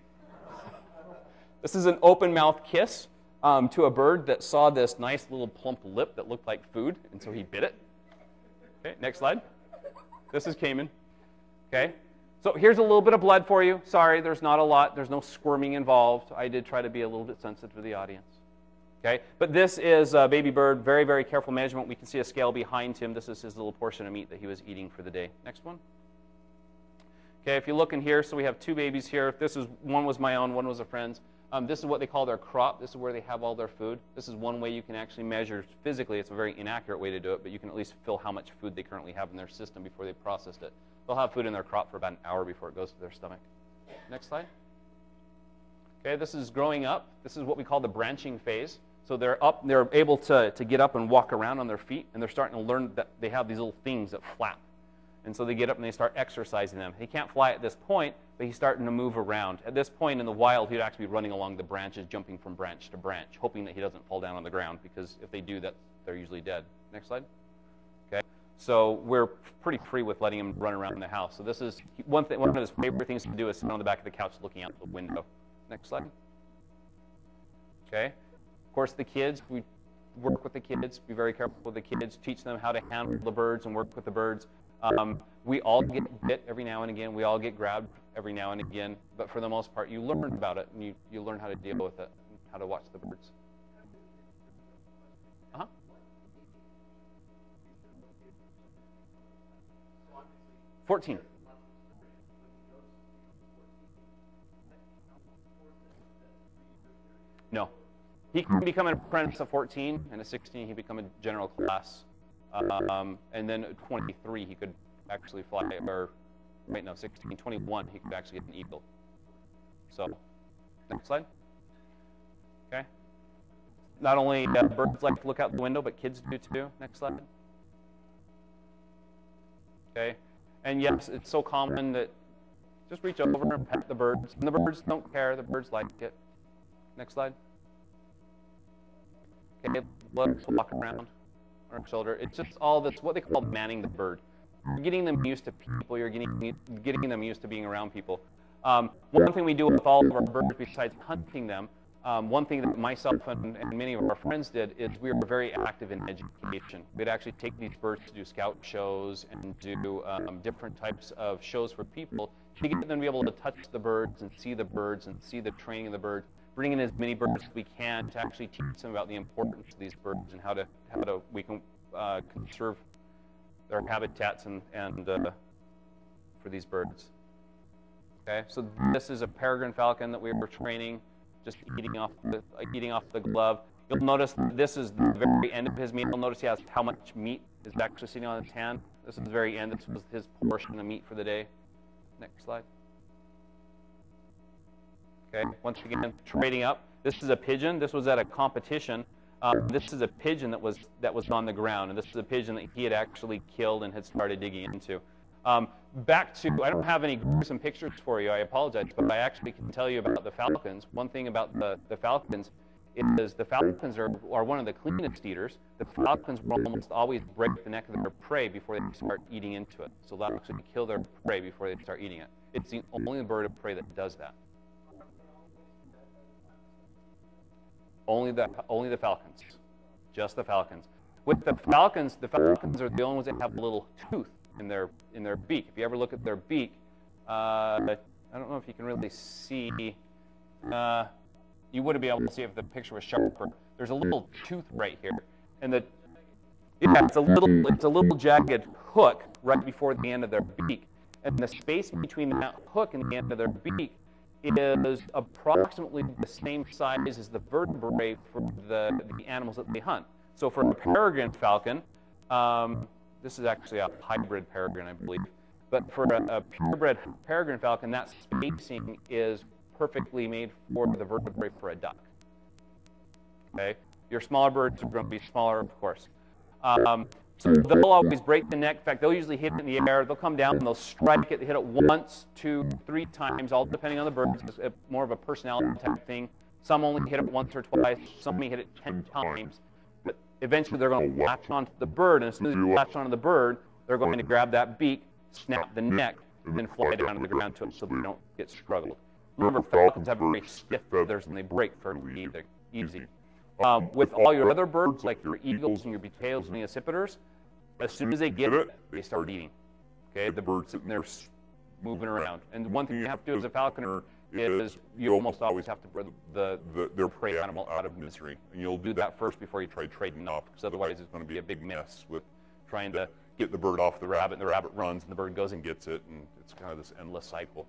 This is an open mouth kiss um, to a bird that saw this nice little plump lip that looked like food, and so he bit it. Okay, next slide. This is Cayman. Okay, so here's a little bit of blood for you. Sorry, there's not a lot. There's no squirming involved. I did try to be a little bit sensitive to the audience. Okay, but this is a baby bird. Very, very careful management. We can see a scale behind him. This is his little portion of meat that he was eating for the day. Next one. Okay, if you look in here, so we have two babies here. This is one was my own, one was a friend's. Um, this is what they call their crop. This is where they have all their food. This is one way you can actually measure physically. It's a very inaccurate way to do it, but you can at least feel how much food they currently have in their system before they processed it. They'll have food in their crop for about an hour before it goes to their stomach. Next slide. Okay, this is growing up. This is what we call the branching phase. So they're up, they're able to, to get up and walk around on their feet, and they're starting to learn that they have these little things that flap. And so they get up and they start exercising them. He can't fly at this point, but he's starting to move around. At this point in the wild, he'd actually be running along the branches, jumping from branch to branch, hoping that he doesn't fall down on the ground, because if they do that, they're usually dead. Next slide. Okay. So we're pretty free with letting him run around the house. So this is one thing. One of his favorite things to do is sit on the back of the couch looking out the window. Next slide. Okay. Of course, the kids, we work with the kids, be very careful with the kids, teach them how to handle the birds and work with the birds. Um, we all get bit every now and again. We all get grabbed every now and again. But for the most part, you learn about it, and you, you learn how to deal with it, and how to watch the birds. Uh-huh. fourteen. No. He can become an apprentice at fourteen, and at sixteen he become a general class. Um, and then at twenty-three he could actually fly, or wait, no, sixteen, twenty-one he could actually get an eagle. So, next slide. Okay. Not only uh, birds like to look out the window, but kids do too. Next slide. Okay. And yes, it's so common that just reach over and pet the birds. And the birds don't care. The birds like it. Next slide. Okay, let us walk around on our shoulder. It's just all this, what they call manning the bird. You're getting them used to people. You're getting, getting them used to being around people. Um, one thing we do with all of our birds, besides hunting them, Um, one thing that myself and, and many of our friends did is we were very active in education. We'd actually take these birds to do scout shows and do um, different types of shows for people to get them to be able to touch the birds and see the birds and see the training of the birds, bring in as many birds as we can to actually teach them about the importance of these birds and how to how to we can uh, conserve their habitats and and uh, for these birds. Okay, so this is a peregrine falcon that we were training, just eating off the eating off the glove. You'll notice that this is the very end of his meal. You'll notice he has how much meat is actually sitting on his hand. This is the very end. This was his portion of meat for the day. Next slide. Okay, once again, trading up. This is a pigeon. This was at a competition. Um, this is a pigeon that was that was on the ground, and this is a pigeon that he had actually killed and had started digging into. Um, back to, I don't have any gruesome pictures for you, I apologize, but I actually can tell you about the falcons. One thing about the, the falcons is the falcons are, are one of the cleanest eaters. The falcons will almost always break the neck of their prey before they start eating into it. So they'll actually kill their prey before they start eating it. It's the only bird of prey that does that. Only the, only the falcons, just the falcons. With the falcons, the falcons are the only ones that have a little tooth in their in their beak. If you ever look at their beak, uh, I don't know if you can really see. Uh, you wouldn't be able to see if the picture was sharper. There's a little tooth right here, and the yeah, it's a little it's a little jagged hook right before the end of their beak, and the space between that hook and the end of their beak is approximately the same size as the vertebrae for the the animals that they hunt. So for a peregrine falcon. Um, This is actually a hybrid peregrine, I believe. But for a, a purebred peregrine falcon, that spacing is perfectly made for the vertebrae for a duck. Okay? Your smaller birds are going to be smaller, of course. Um, so they'll always break the neck. In fact, they'll usually hit it in the air. They'll come down and they'll strike it. They hit it once, two, three times, all depending on the bird. It's a, more of a personality type thing. Some only hit it once or twice. Some may hit it ten times. Eventually, they're going to latch onto the bird, and as soon as you latch onto the bird, they're going to grab that beak, snap the neck, and then fly down to the ground to it so they don't get struggled. Remember, falcons have very stiff feathers, and they break fairly easy. Um, with all your other birds, like your eagles and your beetles and the accipiters, as soon as they get it, they start eating. Okay, the bird's sitting there moving around. And one thing you have to do as a falconer is you almost always have to bring the, the, their prey animal out of misery. And you'll do that first before you try trading off, because otherwise it's going to be a big mess with trying to get the bird off the rabbit, and the rabbit runs, and the bird goes and gets it, and it's kind of this endless cycle.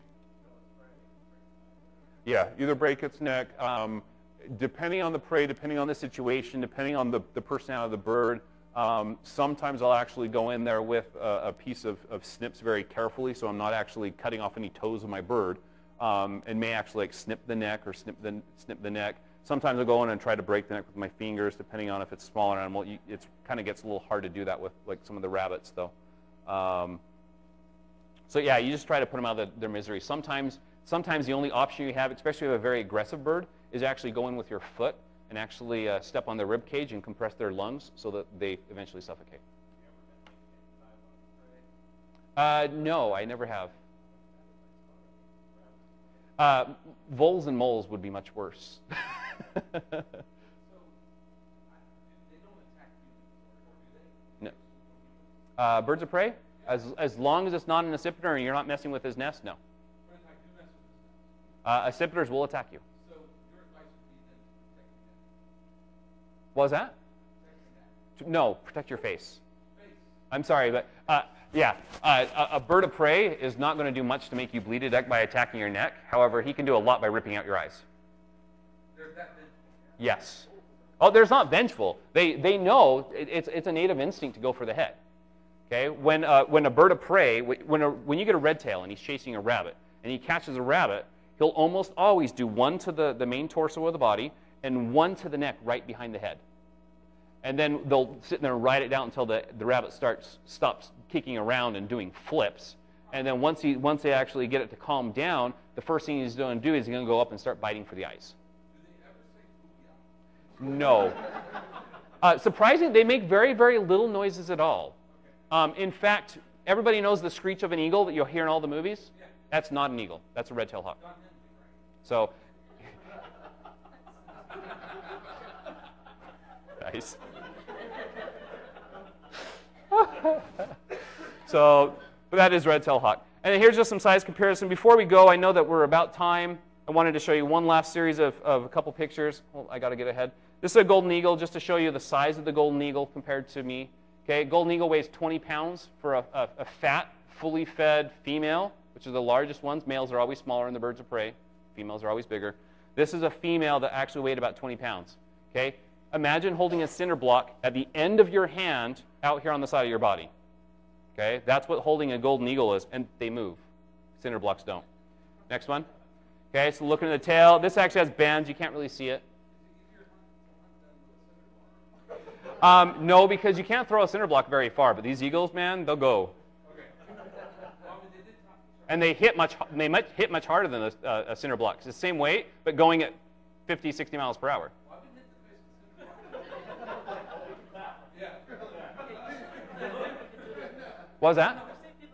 Yeah, either break its neck. Um, depending on the prey, depending on the situation, depending on the, the personality of the bird, um, sometimes I'll actually go in there with a, a piece of, of snips very carefully, so I'm not actually cutting off any toes of my bird. Um, and may actually like snip the neck or snip the snip the neck. Sometimes I'll go in and try to break the neck with my fingers, depending on if it's a smaller animal. It kind of gets a little hard to do that with like some of the rabbits, though. Um, so yeah, you just try to put them out of the, their misery. Sometimes, sometimes the only option you have, especially with a very aggressive bird, is actually go in with your foot and actually uh, step on their rib cage and compress their lungs so that they eventually suffocate. Uh, no, I never have. Uh, voles and moles would be much worse. No. Uh, birds of prey? As, as long as it's not an accipiter and you're not messing with his nest, no. Uh, accipiters will attack you. So your advice would be then protect your neck. What was that? Protect your neck. No, protect your face. Face. I'm sorry, but uh, yeah, uh, a, a bird of prey is not going to do much to make you bleed to death by attacking your neck. However, he can do a lot by ripping out your eyes. They're that vengeful. Yes. Oh, there's not vengeful. They they know it, it's it's a native instinct to go for the head. Okay, when uh, when a bird of prey, when a, when you get a red tail and he's chasing a rabbit and he catches a rabbit, he'll almost always do one to the the main torso of the body and one to the neck right behind the head. And then they'll sit there and ride it down until the, the rabbit starts stops kicking around and doing flips. And then once he once they actually get it to calm down, the first thing he's going to do is he's going to go up and start biting for the eyes. Do they ever say booyah? No. Uh, surprisingly, they make very, very little noises at all. Um, in fact, everybody knows the screech of an eagle that you'll hear in all the movies? Yeah. That's not an eagle. That's a red-tailed hawk. So, size. So, but that is red-tailed hawk. And here's just some size comparison. Before we go, I know that we're about time. I wanted to show you one last series of, of a couple pictures. Well, I got to get ahead. This is a golden eagle, just to show you the size of the golden eagle compared to me. Okay, golden eagle weighs twenty pounds for a, a, a fat, fully fed female, which are the largest ones. Males are always smaller in the birds of prey. Females are always bigger. This is a female that actually weighed about twenty pounds. Okay, imagine holding a cinder block at the end of your hand out here on the side of your body. Okay, that's what holding a golden eagle is, and they move. Cinder blocks don't. Next one. Okay, so looking at the tail. This actually has bands. You can't really see it. Um, no, because you can't throw a cinder block very far. But these eagles, man, they'll go. And they hit much. They might hit much harder than a, uh, a cinder block. It's the same weight, but going at fifty, sixty miles per hour. What was that?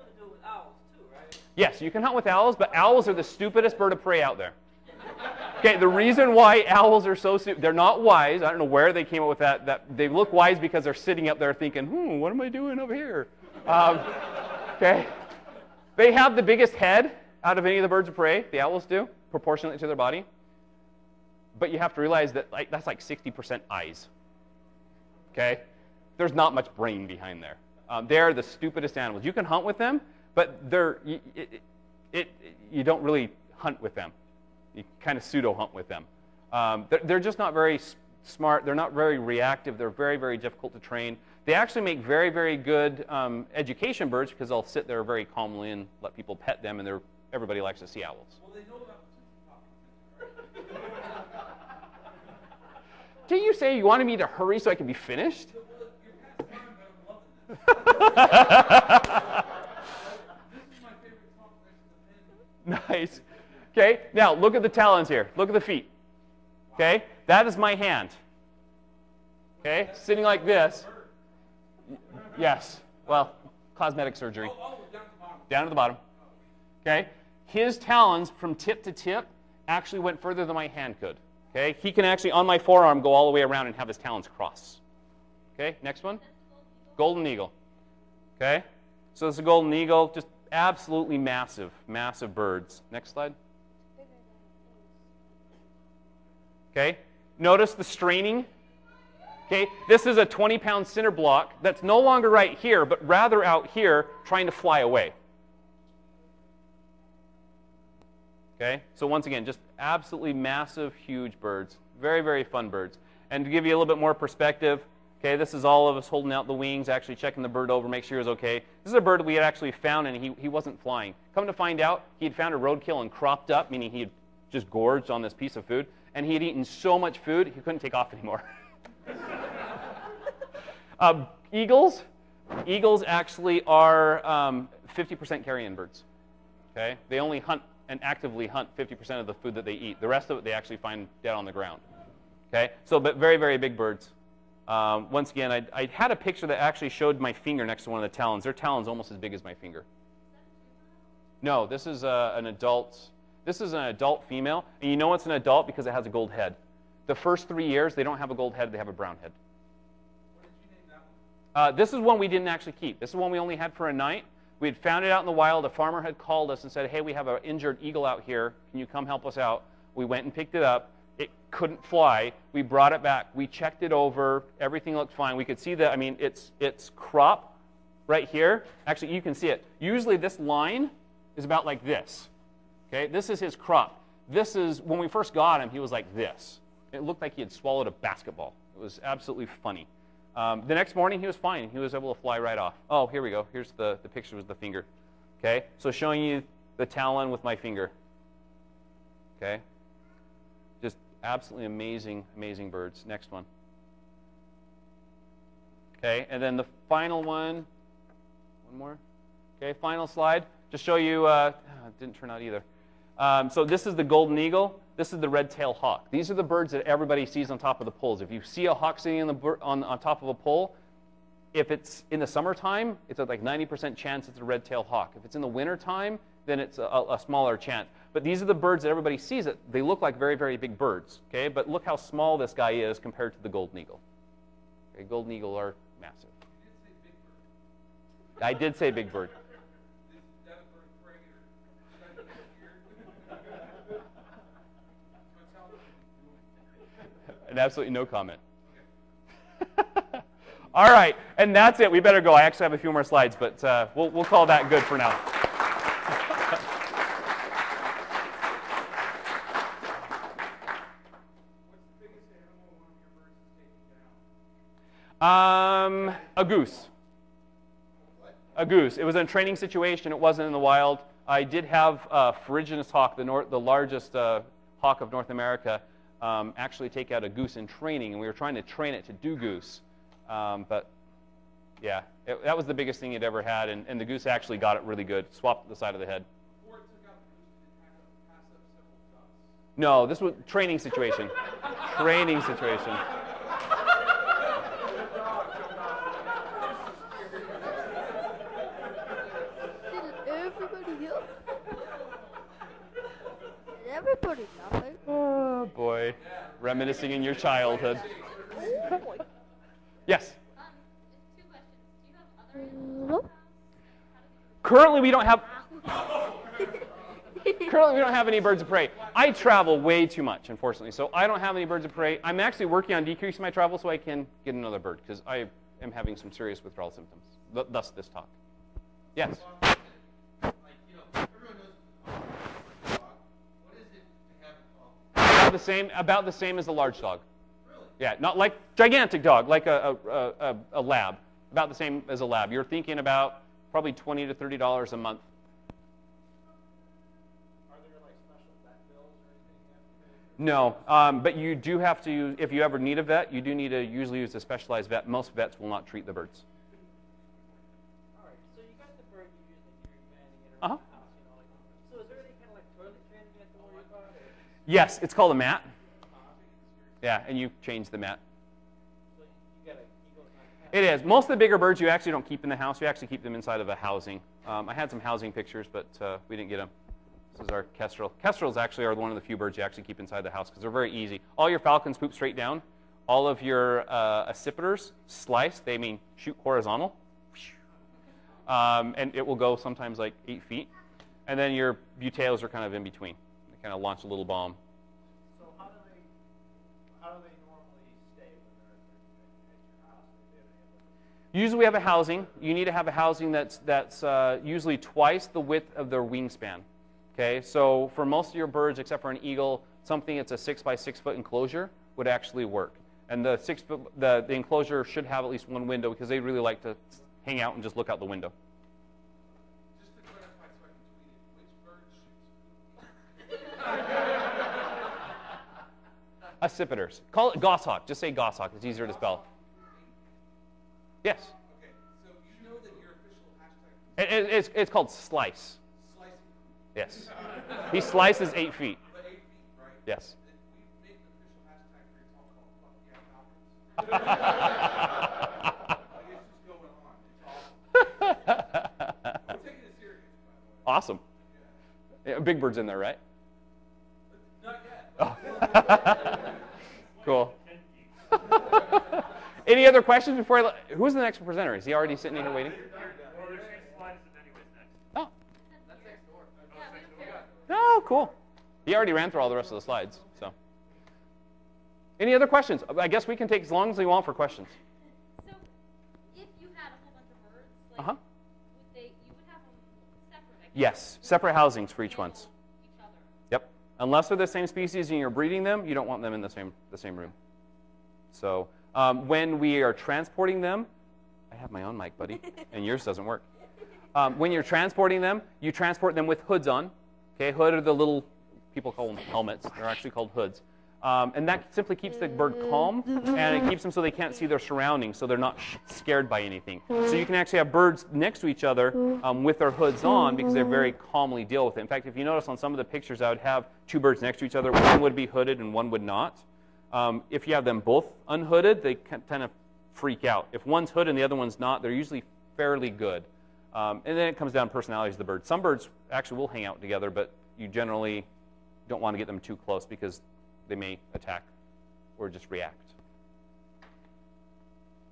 Yes, you can hunt with owls, but owls are the stupidest bird of prey out there. Okay, the reason why owls are so stupid, they're not wise. I don't know where they came up with that. That they look wise because they're sitting up there thinking, hmm, what am I doing over here? Um, okay, they have the biggest head out of any of the birds of prey. The owls do, proportionately to their body. But you have to realize that like that's like sixty percent eyes. Okay, there's not much brain behind there. Um, they're the stupidest animals. You can hunt with them, but they're it, it, it, you don't really hunt with them. You kind of pseudo hunt with them. Um, they're, they're just not very smart. They're not very reactive. They're very, very difficult to train. They actually make very, very good um, education birds because they'll sit there very calmly and let people pet them, and they're, everybody likes to see owls. Well, they know about Did you say you wanted me to hurry so I can be finished? Nice. Okay, now look at the talons here. Look at the feet. Okay, that is my hand. Okay, sitting like this. Yes, well, cosmetic surgery. Down to the bottom. Okay, his talons from tip to tip actually went further than my hand could. Okay, he can actually, on my forearm, go all the way around and have his talons cross. Okay, next one. Golden eagle. Okay, so this is a golden eagle, just absolutely massive, massive birds. Next slide. Okay, notice the straining. Okay, this is a twenty pound cinder block that's no longer right here, but rather out here trying to fly away. Okay, so once again, just absolutely massive, huge birds. Very, very fun birds. And to give you a little bit more perspective, okay, this is all of us holding out the wings, actually checking the bird over, make sure he was okay. This is a bird that we had actually found, and he, he wasn't flying. Come to find out, he had found a roadkill and cropped up, meaning he had just gorged on this piece of food, and he had eaten so much food, he couldn't take off anymore. um, eagles, eagles actually are um, fifty percent carrion birds. Okay, they only hunt and actively hunt fifty percent of the food that they eat. The rest of it they actually find dead on the ground. Okay, so but very, very big birds. Um, once again, I, I had a picture that actually showed my finger next to one of the talons. Their talon's almost as big as my finger. No, this is uh, an adult. This is an adult female, and you know it's an adult because it has a gold head. The first three years, they don't have a gold head; they have a brown head. What did you name that one? Uh, this is one we didn't actually keep. This is one we only had for a night. We had found it out in the wild. A farmer had called us and said, "Hey, we have an injured eagle out here. Can you come help us out?" We went and picked it up. It couldn't fly. We brought it back. We checked it over. Everything looked fine. We could see that. I mean, it's it's crop right here. Actually, you can see it. Usually, this line is about like this. Okay, this is his crop. This is, when we first got him, he was like this. It looked like he had swallowed a basketball. It was absolutely funny. Um, the next morning, he was fine. He was able to fly right off. Oh, here we go. Here's the, the picture with the finger. Okay, so showing you the talon with my finger. Okay, just absolutely amazing, amazing birds. Next one. Okay, and then the final one. One more. Okay, final slide. Just show you, uh, it didn't turn out either. Um, so this is the golden eagle. This is the red-tailed hawk. These are the birds that everybody sees on top of the poles. If you see a hawk sitting on, the, on, on top of a pole, if it's in the summertime, it's a like ninety percent chance it's a red-tailed hawk. If it's in the wintertime, then it's a, a smaller chance. But these are the birds that everybody sees. It. They look like very, very big birds. Okay? But look how small this guy is compared to the golden eagle. Okay, golden eagle are massive. I did say big bird. And absolutely no comment. All right, and that's it. We better go. I actually have a few more slides, but uh, we'll, we'll call that good for now. What's the biggest animal one of your birds is taking down? Um, a goose. A goose. It was in a training situation. It wasn't in the wild. I did have uh, Phrygianus hawk, the, nor the largest uh, hawk of North America, um, actually take out a goose in training, and we were trying to train it to do goose. Um, but, yeah, it, that was the biggest thing it ever had, and, and the goose actually got it really good, swapped the side of the head. Before it took out the goose, did it pass up, pass up several ducks? No, this was training situation. Training situation. Did everybody help? Did everybody nothing? Oh, boy. Reminiscing in your childhood. Oh boy. Yes? Um, two questions. Do you have other animals? Hello? Currently, we don't have... Currently, we don't have any birds of prey. I travel way too much, unfortunately, so I don't have any birds of prey. I'm actually working on decreasing my travel so I can get another bird, because I am having some serious withdrawal symptoms, th thus this talk. Yes? Like, you know, everyone knows the dog. What is it to have a dog? About the same, about the same as a large dog. Really? Yeah, not like gigantic dog, like a, a, a, a lab. About the same as a lab. You're thinking about probably twenty to thirty dollars a month. Are there like special vet bills or anything you have to pay? No, um, but you do have to, use, if you ever need a vet, you do need to usually use a specialized vet. Most vets will not treat the birds. All right, so you got the bird, you use like you're banding it Uh-huh. around the house, you know, like, so is there any kind of like toilet training you have to worry about? Or, Yes, it's called a mat. uh, Yeah, and you change the mat. so you gotta, you go to It is. Most of the bigger birds you actually don't keep in the house. You actually keep them inside of a housing. Um, I had some housing pictures, but uh, we didn't get them. This is our kestrel. Kestrels actually are one of the few birds you actually keep inside the house because they're very easy. All your falcons poop straight down. All of your uh, accipiters slice. They mean shoot horizontal. Um, and it will go sometimes like eight feet. And then your butails are kind of in between. They kind of launch a little bomb. So how do they, how do they normally stay when they're at your house? Like, they have a- Usually we have a housing. You need to have a housing that's, that's uh, usually twice the width of their wingspan. Okay, so for most of your birds, except for an eagle, something that's a six by six foot enclosure would actually work. And the six foot, the, the enclosure should have at least one window because they really like to hang out and just look out the window. Just to clarify so I can tweet it, which bird shoots poop? Accipiters. Call it goshawk. Just say goshawk. It's easier to spell. Yes. Okay, so you know that your official hashtag is It, it, it's, it's called slice. slicing, Yes. He slices eight feet. but eight feet, right? Yes. We've made an official hashtag for your talk called Fuck Yeah Falcons. Like, it's just going on. It's awesome. We're taking it serious, by the way. Awesome. Yeah, Big Bird's in there, right? Not yet. Cool. Any other questions before I let, who's the next presenter? Is he already sitting here waiting? Oh. Oh, cool. He already ran through all the rest of the slides. So, any other questions? I guess we can take as long as we want for questions. So, if you had a whole bunch of birds, like, Uh-huh. would they, you would have them separate, I guess, Yes, separate housings for each handle ones. each other. Yep. Unless they're the same species and you're breeding them, you don't want them in the same the same room. So um, when we are transporting them, I have my own mic, buddy, and yours doesn't work. Um, when you're transporting them, you transport them with hoods on. Okay, hood are the little, people call them helmets. They're actually called hoods. Um, and that simply keeps the bird calm, and it keeps them so they can't see their surroundings, so they're not sh scared by anything. So you can actually have birds next to each other um, with their hoods on because they very calmly deal with it. In fact, if you notice on some of the pictures, I would have two birds next to each other. One would be hooded and one would not. Um, if you have them both unhooded, they can kind of freak out. If one's hooded and the other one's not, they're usually fairly good. Um, and then it comes down to personalities of the bird. Some birds actually will hang out together, but you generally don't want to get them too close because they may attack or just react.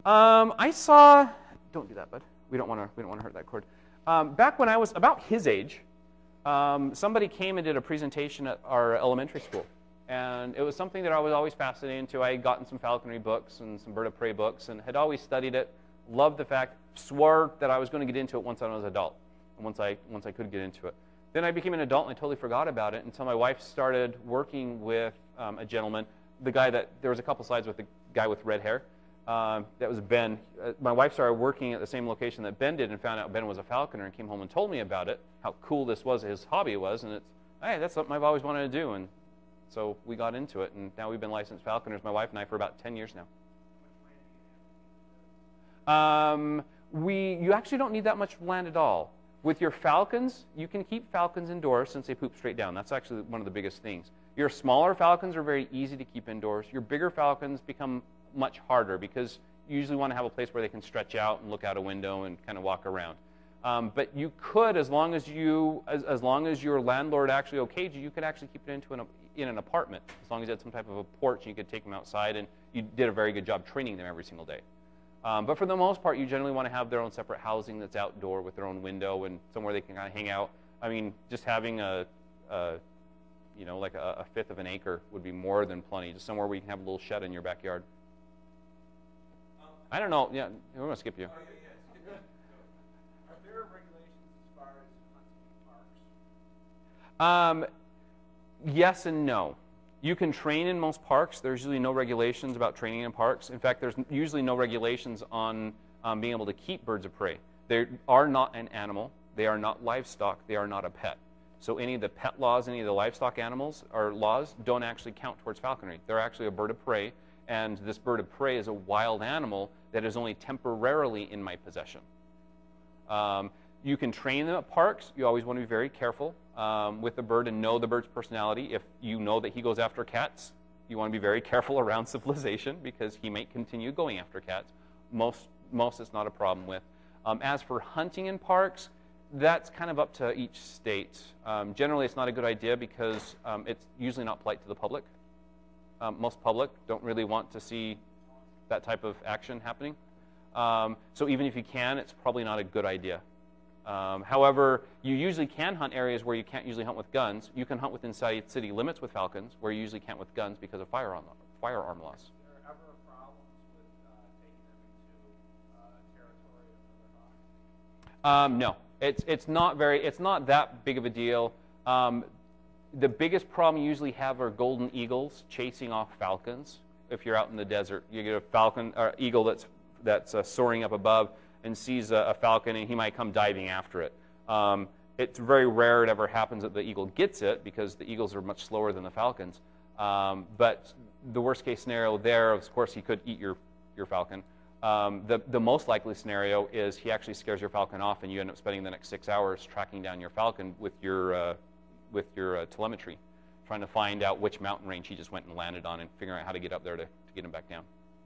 Um, I saw. Don't do that, bud. We don't want to. We don't want to hurt that cord. Um, back when I was about his age, um, somebody came and did a presentation at our elementary school, and it was something that I was always fascinated into. I had gotten some falconry books and some bird of prey books, and had always studied it. Loved the fact. Swore that I was going to get into it once I was an adult, and once I once I could get into it. Then I became an adult, and I totally forgot about it until my wife started working with um, a gentleman. The guy that there was a couple slides with the guy with red hair. Um, that was Ben. Uh, my wife started working at the same location that Ben did and found out Ben was a falconer and came home and told me about it, how cool this was, his hobby was, and it's, hey, that's something I've always wanted to do. And so we got into it, and now we've been licensed falconers, my wife and I, for about ten years now. Um, we, you actually don't need that much land at all. With your falcons, you can keep falcons indoors since they poop straight down. That's actually one of the biggest things. Your smaller falcons are very easy to keep indoors. Your bigger falcons become much harder because you usually want to have a place where they can stretch out and look out a window and kind of walk around. Um, but you could, as long as you, as, as long as your landlord actually okayed you, you could actually keep it into an, in an apartment. As long as you had some type of a porch, and you could take them outside, and you did a very good job training them every single day. Um, but for the most part, you generally want to have their own separate housing that's outdoor with their own window and somewhere they can kind of hang out. I mean, just having a, a you know, like a, a fifth of an acre would be more than plenty. Just somewhere where you can have a little shed in your backyard. I don't know. Yeah, we're going to skip you. Are there regulations as far as hunting in parks? Um, yes and no. You can train in most parks. There's usually no regulations about training in parks. In fact, there's usually no regulations on um, being able to keep birds of prey. They are not an animal. They are not livestock. They are not a pet. So any of the pet laws, any of the livestock animals or laws don't actually count towards falconry. They're actually a bird of prey, and this bird of prey is a wild animal that is only temporarily in my possession. Um, you can train them at parks. You always want to be very careful um, with the bird and know the bird's personality. If you know that he goes after cats, you want to be very careful around civilization because he might continue going after cats. Most, most it's not a problem with. Um, as for hunting in parks, that's kind of up to each state. Um, generally, it's not a good idea because um, it's usually not polite to the public. Um, most public don't really want to see that type of action happening. Um, so even if you can, it's probably not a good idea. Um, however, you usually can hunt areas where you can't usually hunt with guns. You can hunt within city limits with falcons where you usually can't with guns because of firearm, firearm laws. Is there ever problems with uh, taking them into uh, territory of other hawks? Um, no, it's it's not very it's not that big of a deal. Um, the biggest problem you usually have are golden eagles chasing off falcons. If you're out in the desert, you get a falcon or eagle that's that's uh, soaring up above and sees a, a falcon, and he might come diving after it. Um, it's very rare it ever happens that the eagle gets it because the eagles are much slower than the falcons. Um, but the worst case scenario there, of course, he could eat your your falcon. Um, the, the most likely scenario is he actually scares your falcon off, and you end up spending the next six hours tracking down your falcon with your uh, with your uh, telemetry, trying to find out which mountain range he just went and landed on and figuring out how to get up there to, to get him back down.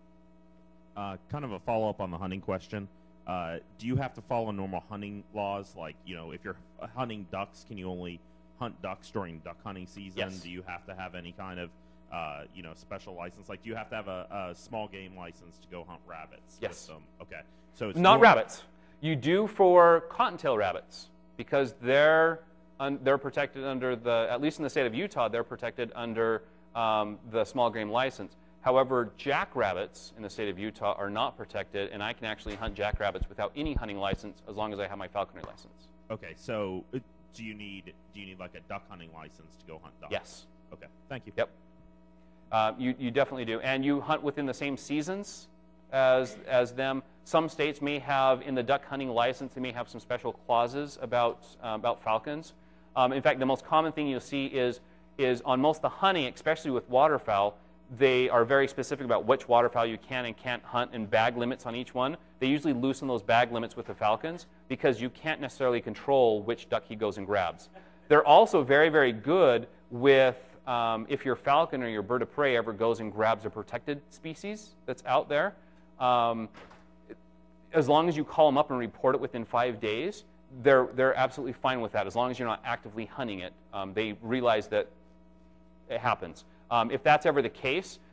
Uh, kind of a follow-up on the hunting question. Uh, do you have to follow normal hunting laws? Like, you know, if you're hunting ducks, can you only hunt ducks during duck hunting season? Yes. Do you have to have any kind of, uh, you know, special license? Like, do you have to have a, a small game license to go hunt rabbits? Yes. With them? Okay. So it's Not more- rabbits. You do for cottontail rabbits because they're un, they're protected under the, at least in the state of Utah, they're protected under um, the small game license. However, jackrabbits in the state of Utah are not protected, and I can actually hunt jackrabbits without any hunting license as long as I have my falconry license. Okay. So uh, do you need do you need like a duck hunting license to go hunt ducks? Yes. Okay. Thank you. Yep. Uh, you, you definitely do. And you hunt within the same seasons as, as them. Some states may have, in the duck hunting license, they may have some special clauses about, uh, about falcons. Um, in fact, the most common thing you'll see is, is on most of the hunting, especially with waterfowl, they are very specific about which waterfowl you can and can't hunt and bag limits on each one. They usually loosen those bag limits with the falcons because you can't necessarily control which duck he goes and grabs. They're also very, very good with um, if your falcon or your bird of prey ever goes and grabs a protected species that's out there. Um, as long as you call them up and report it within five days, they're, they're absolutely fine with that. As long as you're not actively hunting it, um, they realize that it happens. Um, if that's ever the case,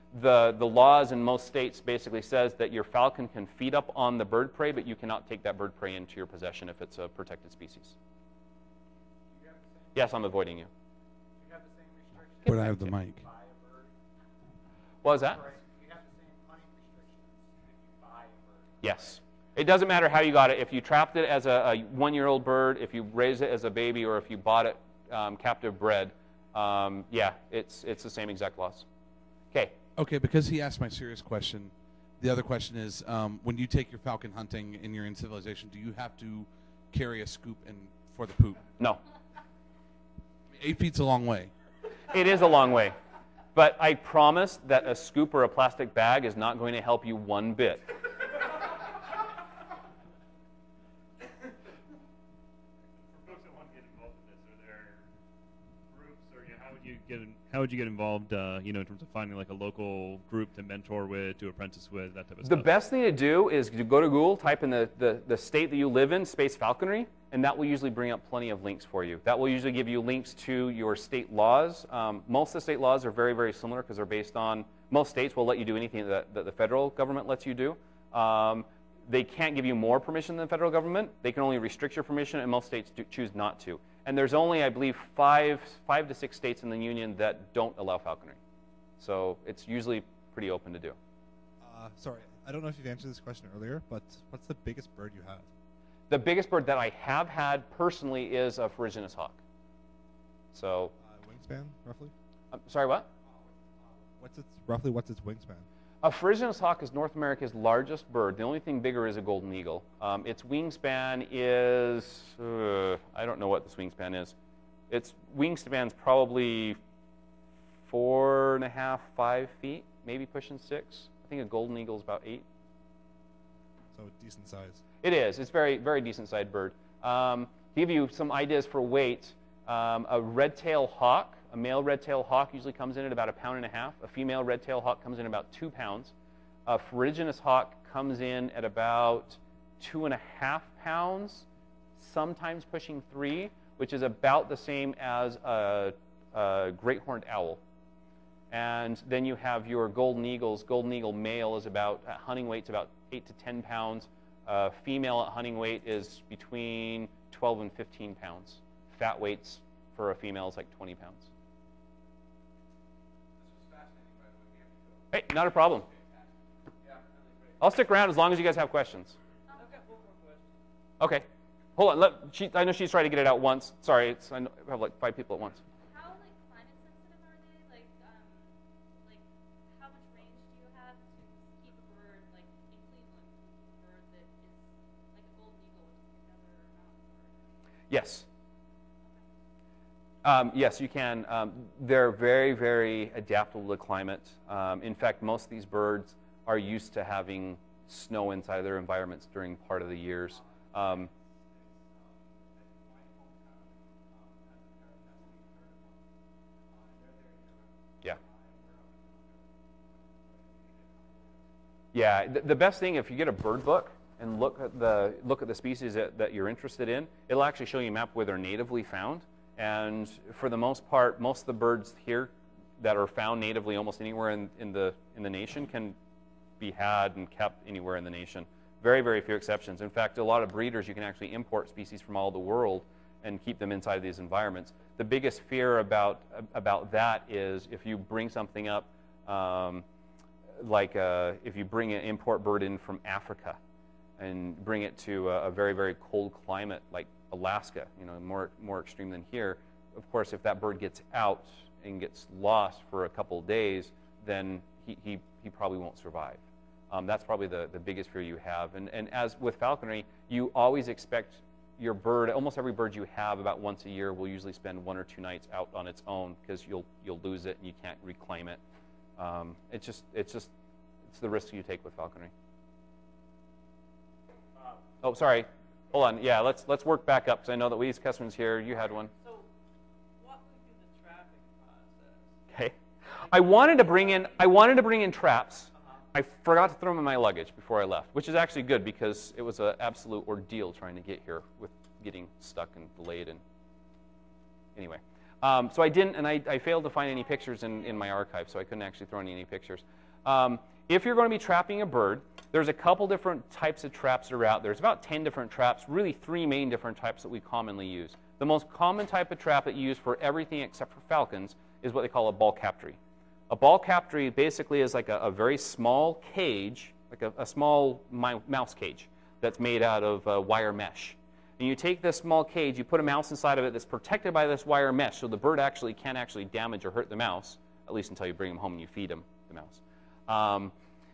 The, the laws in most states basically says that your falcon can feed up on the bird prey, but you cannot take that bird prey into your possession if it's a protected species. You have the same, Yes, I'm avoiding you. you have the same restrictions. But I have the mic. Buy a bird. What was that? Right. You have the same hunting restrictions if you buy a bird. Yes. It doesn't matter how you got it. If you trapped it as a, a one-year-old bird, if you raised it as a baby, or if you bought it um, captive bred, um, yeah, it's, it's the same exact laws. Okay. Okay, because he asked my serious question, the other question is, um, when you take your falcon hunting and you're in civilization, do you have to carry a scoop and for the poop? No. Eight feet's a long way. It is a long way. But I promise that a scoop or a plastic bag is not going to help you one bit. For folks that want to get involved in this, are there groups, or you know, how would you get in, how would you get involved? Uh, you know, in terms of finding like a local group to mentor with, to apprentice with, that type of The stuff. best thing to do is to go to Google, type in the, the, the state that you live in, space falconry, and that will usually bring up plenty of links for you. That will usually give you links to your state laws. Um, most of the state laws are very, very similar because they're based on, most states will let you do anything that, that the federal government lets you do. Um, they can't give you more permission than the federal government. They can only restrict your permission, and most states do choose not to. And there's only, I believe, five, five to six states in the union that don't allow falconry. So it's usually pretty open to do. Uh, sorry, I don't know if you've answered this question earlier, but what's the biggest bird you have? The biggest bird that I have had personally is a ferruginous hawk. So, Uh, wingspan, roughly? I'm sorry, what? What's its roughly? What's its wingspan? A ferruginous hawk is North America's largest bird. The only thing bigger is a golden eagle. Um, its wingspan is, uh, I don't know what this wingspan is. Its wingspan's probably four and a half, five feet, maybe pushing six. I think a golden eagle is about eight. So decent size. It is. It's very, very decent-sized bird. Um, to give you some ideas for weight, um, a red-tailed hawk, a male red-tailed hawk usually comes in at about a pound and a half. A female red-tailed hawk comes in about two pounds. A ferruginous hawk comes in at about two and a half pounds, sometimes pushing three, which is about the same as a, a great horned owl. And then you have your golden eagles. Golden eagle male is about, at hunting weight's about eight to ten pounds. Uh, female at hunting weight is between twelve and fifteen pounds. Fat weights for a female is like twenty pounds. Hey, not a problem. I'll stick around as long as you guys have questions. Okay. Hold on. Let, she, I know she's trying to get it out once. Sorry, it's, I know, I have like five people at once. How like climate sensitive are they? Like, um, like how much range do you have to keep a bird like in Cleveland, a bird that is like a golden eagle, which is like a desert or mountain bird? Yes. Um, yes, you can. Um, they're very, very adaptable to climate. Um, in fact, most of these birds are used to having snow inside their environments during part of the years. Um, yeah. Yeah. The, the best thing, if you get a bird book and look at the look at the species that, that you're interested in, it'll actually show you a map where they're natively found. And for the most part, most of the birds here that are found natively almost anywhere in, in the in the nation can be had and kept anywhere in the nation. Very, very few exceptions. In fact, a lot of breeders, you can actually import species from all the world and keep them inside these environments. The biggest fear about about that is if you bring something up, um, like uh, if you bring an import bird in from Africa and bring it to a, a very, very cold climate like Alaska, you know, more more extreme than here. Of course, if that bird gets out and gets lost for a couple of days, then he, he, he probably won't survive. Um, that's probably the, the biggest fear you have. And, and as with falconry, you always expect your bird, almost every bird you have about once a year will usually spend one or two nights out on its own because you'll, you'll lose it and you can't reclaim it. Um, it's just, it's just, it's the risk you take with falconry. Oh, sorry. Hold on. Yeah, let's let's work back up because I know that Louise Kessman's here. You had one. So, walk me through the trapping process. Okay. I wanted to bring in I wanted to bring in traps. I forgot to throw them in my luggage before I left, which is actually good because it was an absolute ordeal trying to get here with getting stuck and delayed and anyway. Um, so I didn't, and I, I failed to find any pictures in, in my archive, so I couldn't actually throw in any pictures. Um, if you're going to be trapping a bird, there's a couple different types of traps that are out there. There's about ten different traps, really three main different types that we commonly use. The most common type of trap that you use for everything except for falcons is what they call a ball capture. A ball capture basically is like a, a very small cage, like a, a small mouse cage that's made out of uh, wire mesh. And you take this small cage, you put a mouse inside of it that's protected by this wire mesh, so the bird actually can't actually damage or hurt the mouse, at least until you bring him home and you feed him the mouse. Um,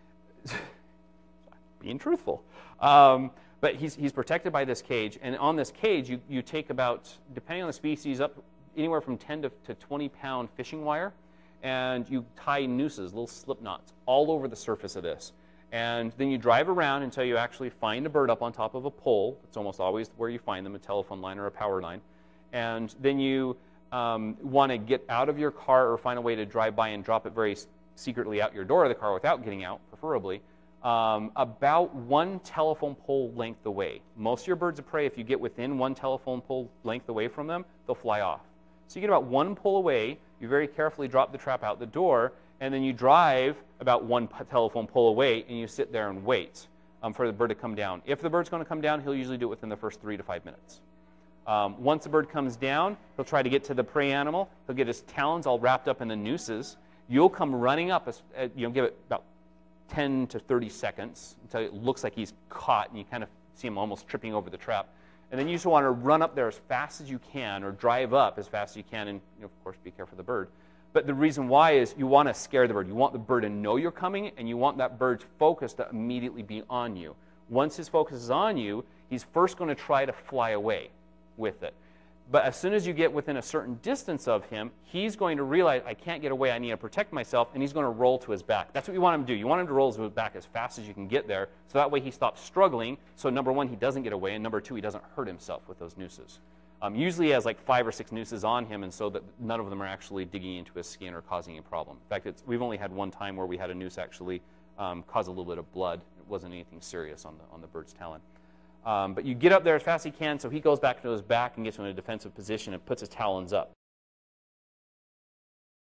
being truthful. Um, but he's, he's protected by this cage, and on this cage you, you take about, depending on the species, up anywhere from ten to, to twenty pound fishing wire, and you tie nooses, little slip knots, all over the surface of this. And then you drive around until you actually find a bird up on top of a pole. It's almost always where you find them, a telephone line or a power line. And then you um, want to get out of your car or find a way to drive by and drop it very secretly out your door of the car without getting out, preferably, um, about one telephone pole length away. Most of your birds of prey, if you get within one telephone pole length away from them, they'll fly off. So you get about one pole away, you very carefully drop the trap out the door, and then you drive about one telephone pole away, and you sit there and wait um, for the bird to come down. If the bird's going to come down, he'll usually do it within the first three to five minutes. Um, once the bird comes down, he'll try to get to the prey animal. He'll get his talons all wrapped up in the nooses. You'll come running up, as, uh, you know, give it about ten to thirty seconds until it looks like he's caught, and you kind of see him almost tripping over the trap. And then you just want to run up there as fast as you can, or drive up as fast as you can, and you know, of course, be careful of the bird. But the reason why is you want to scare the bird. You want the bird to know you're coming, and you want that bird's focus to immediately be on you. Once his focus is on you, he's first going to try to fly away with it. But as soon as you get within a certain distance of him, he's going to realize, I can't get away, I need to protect myself, and he's going to roll to his back. That's what you want him to do. You want him to roll to his back as fast as you can get there, so that way he stops struggling, so number one, he doesn't get away, and number two, he doesn't hurt himself with those nooses. Um, usually he has like five or six nooses on him, and so that none of them are actually digging into his skin or causing a problem. In fact, it's, we've only had one time where we had a noose actually um, cause a little bit of blood. It wasn't anything serious on the, on the bird's talon. Um, but you get up there as fast as he can, so he goes back to his back and gets in a defensive position and puts his talons up.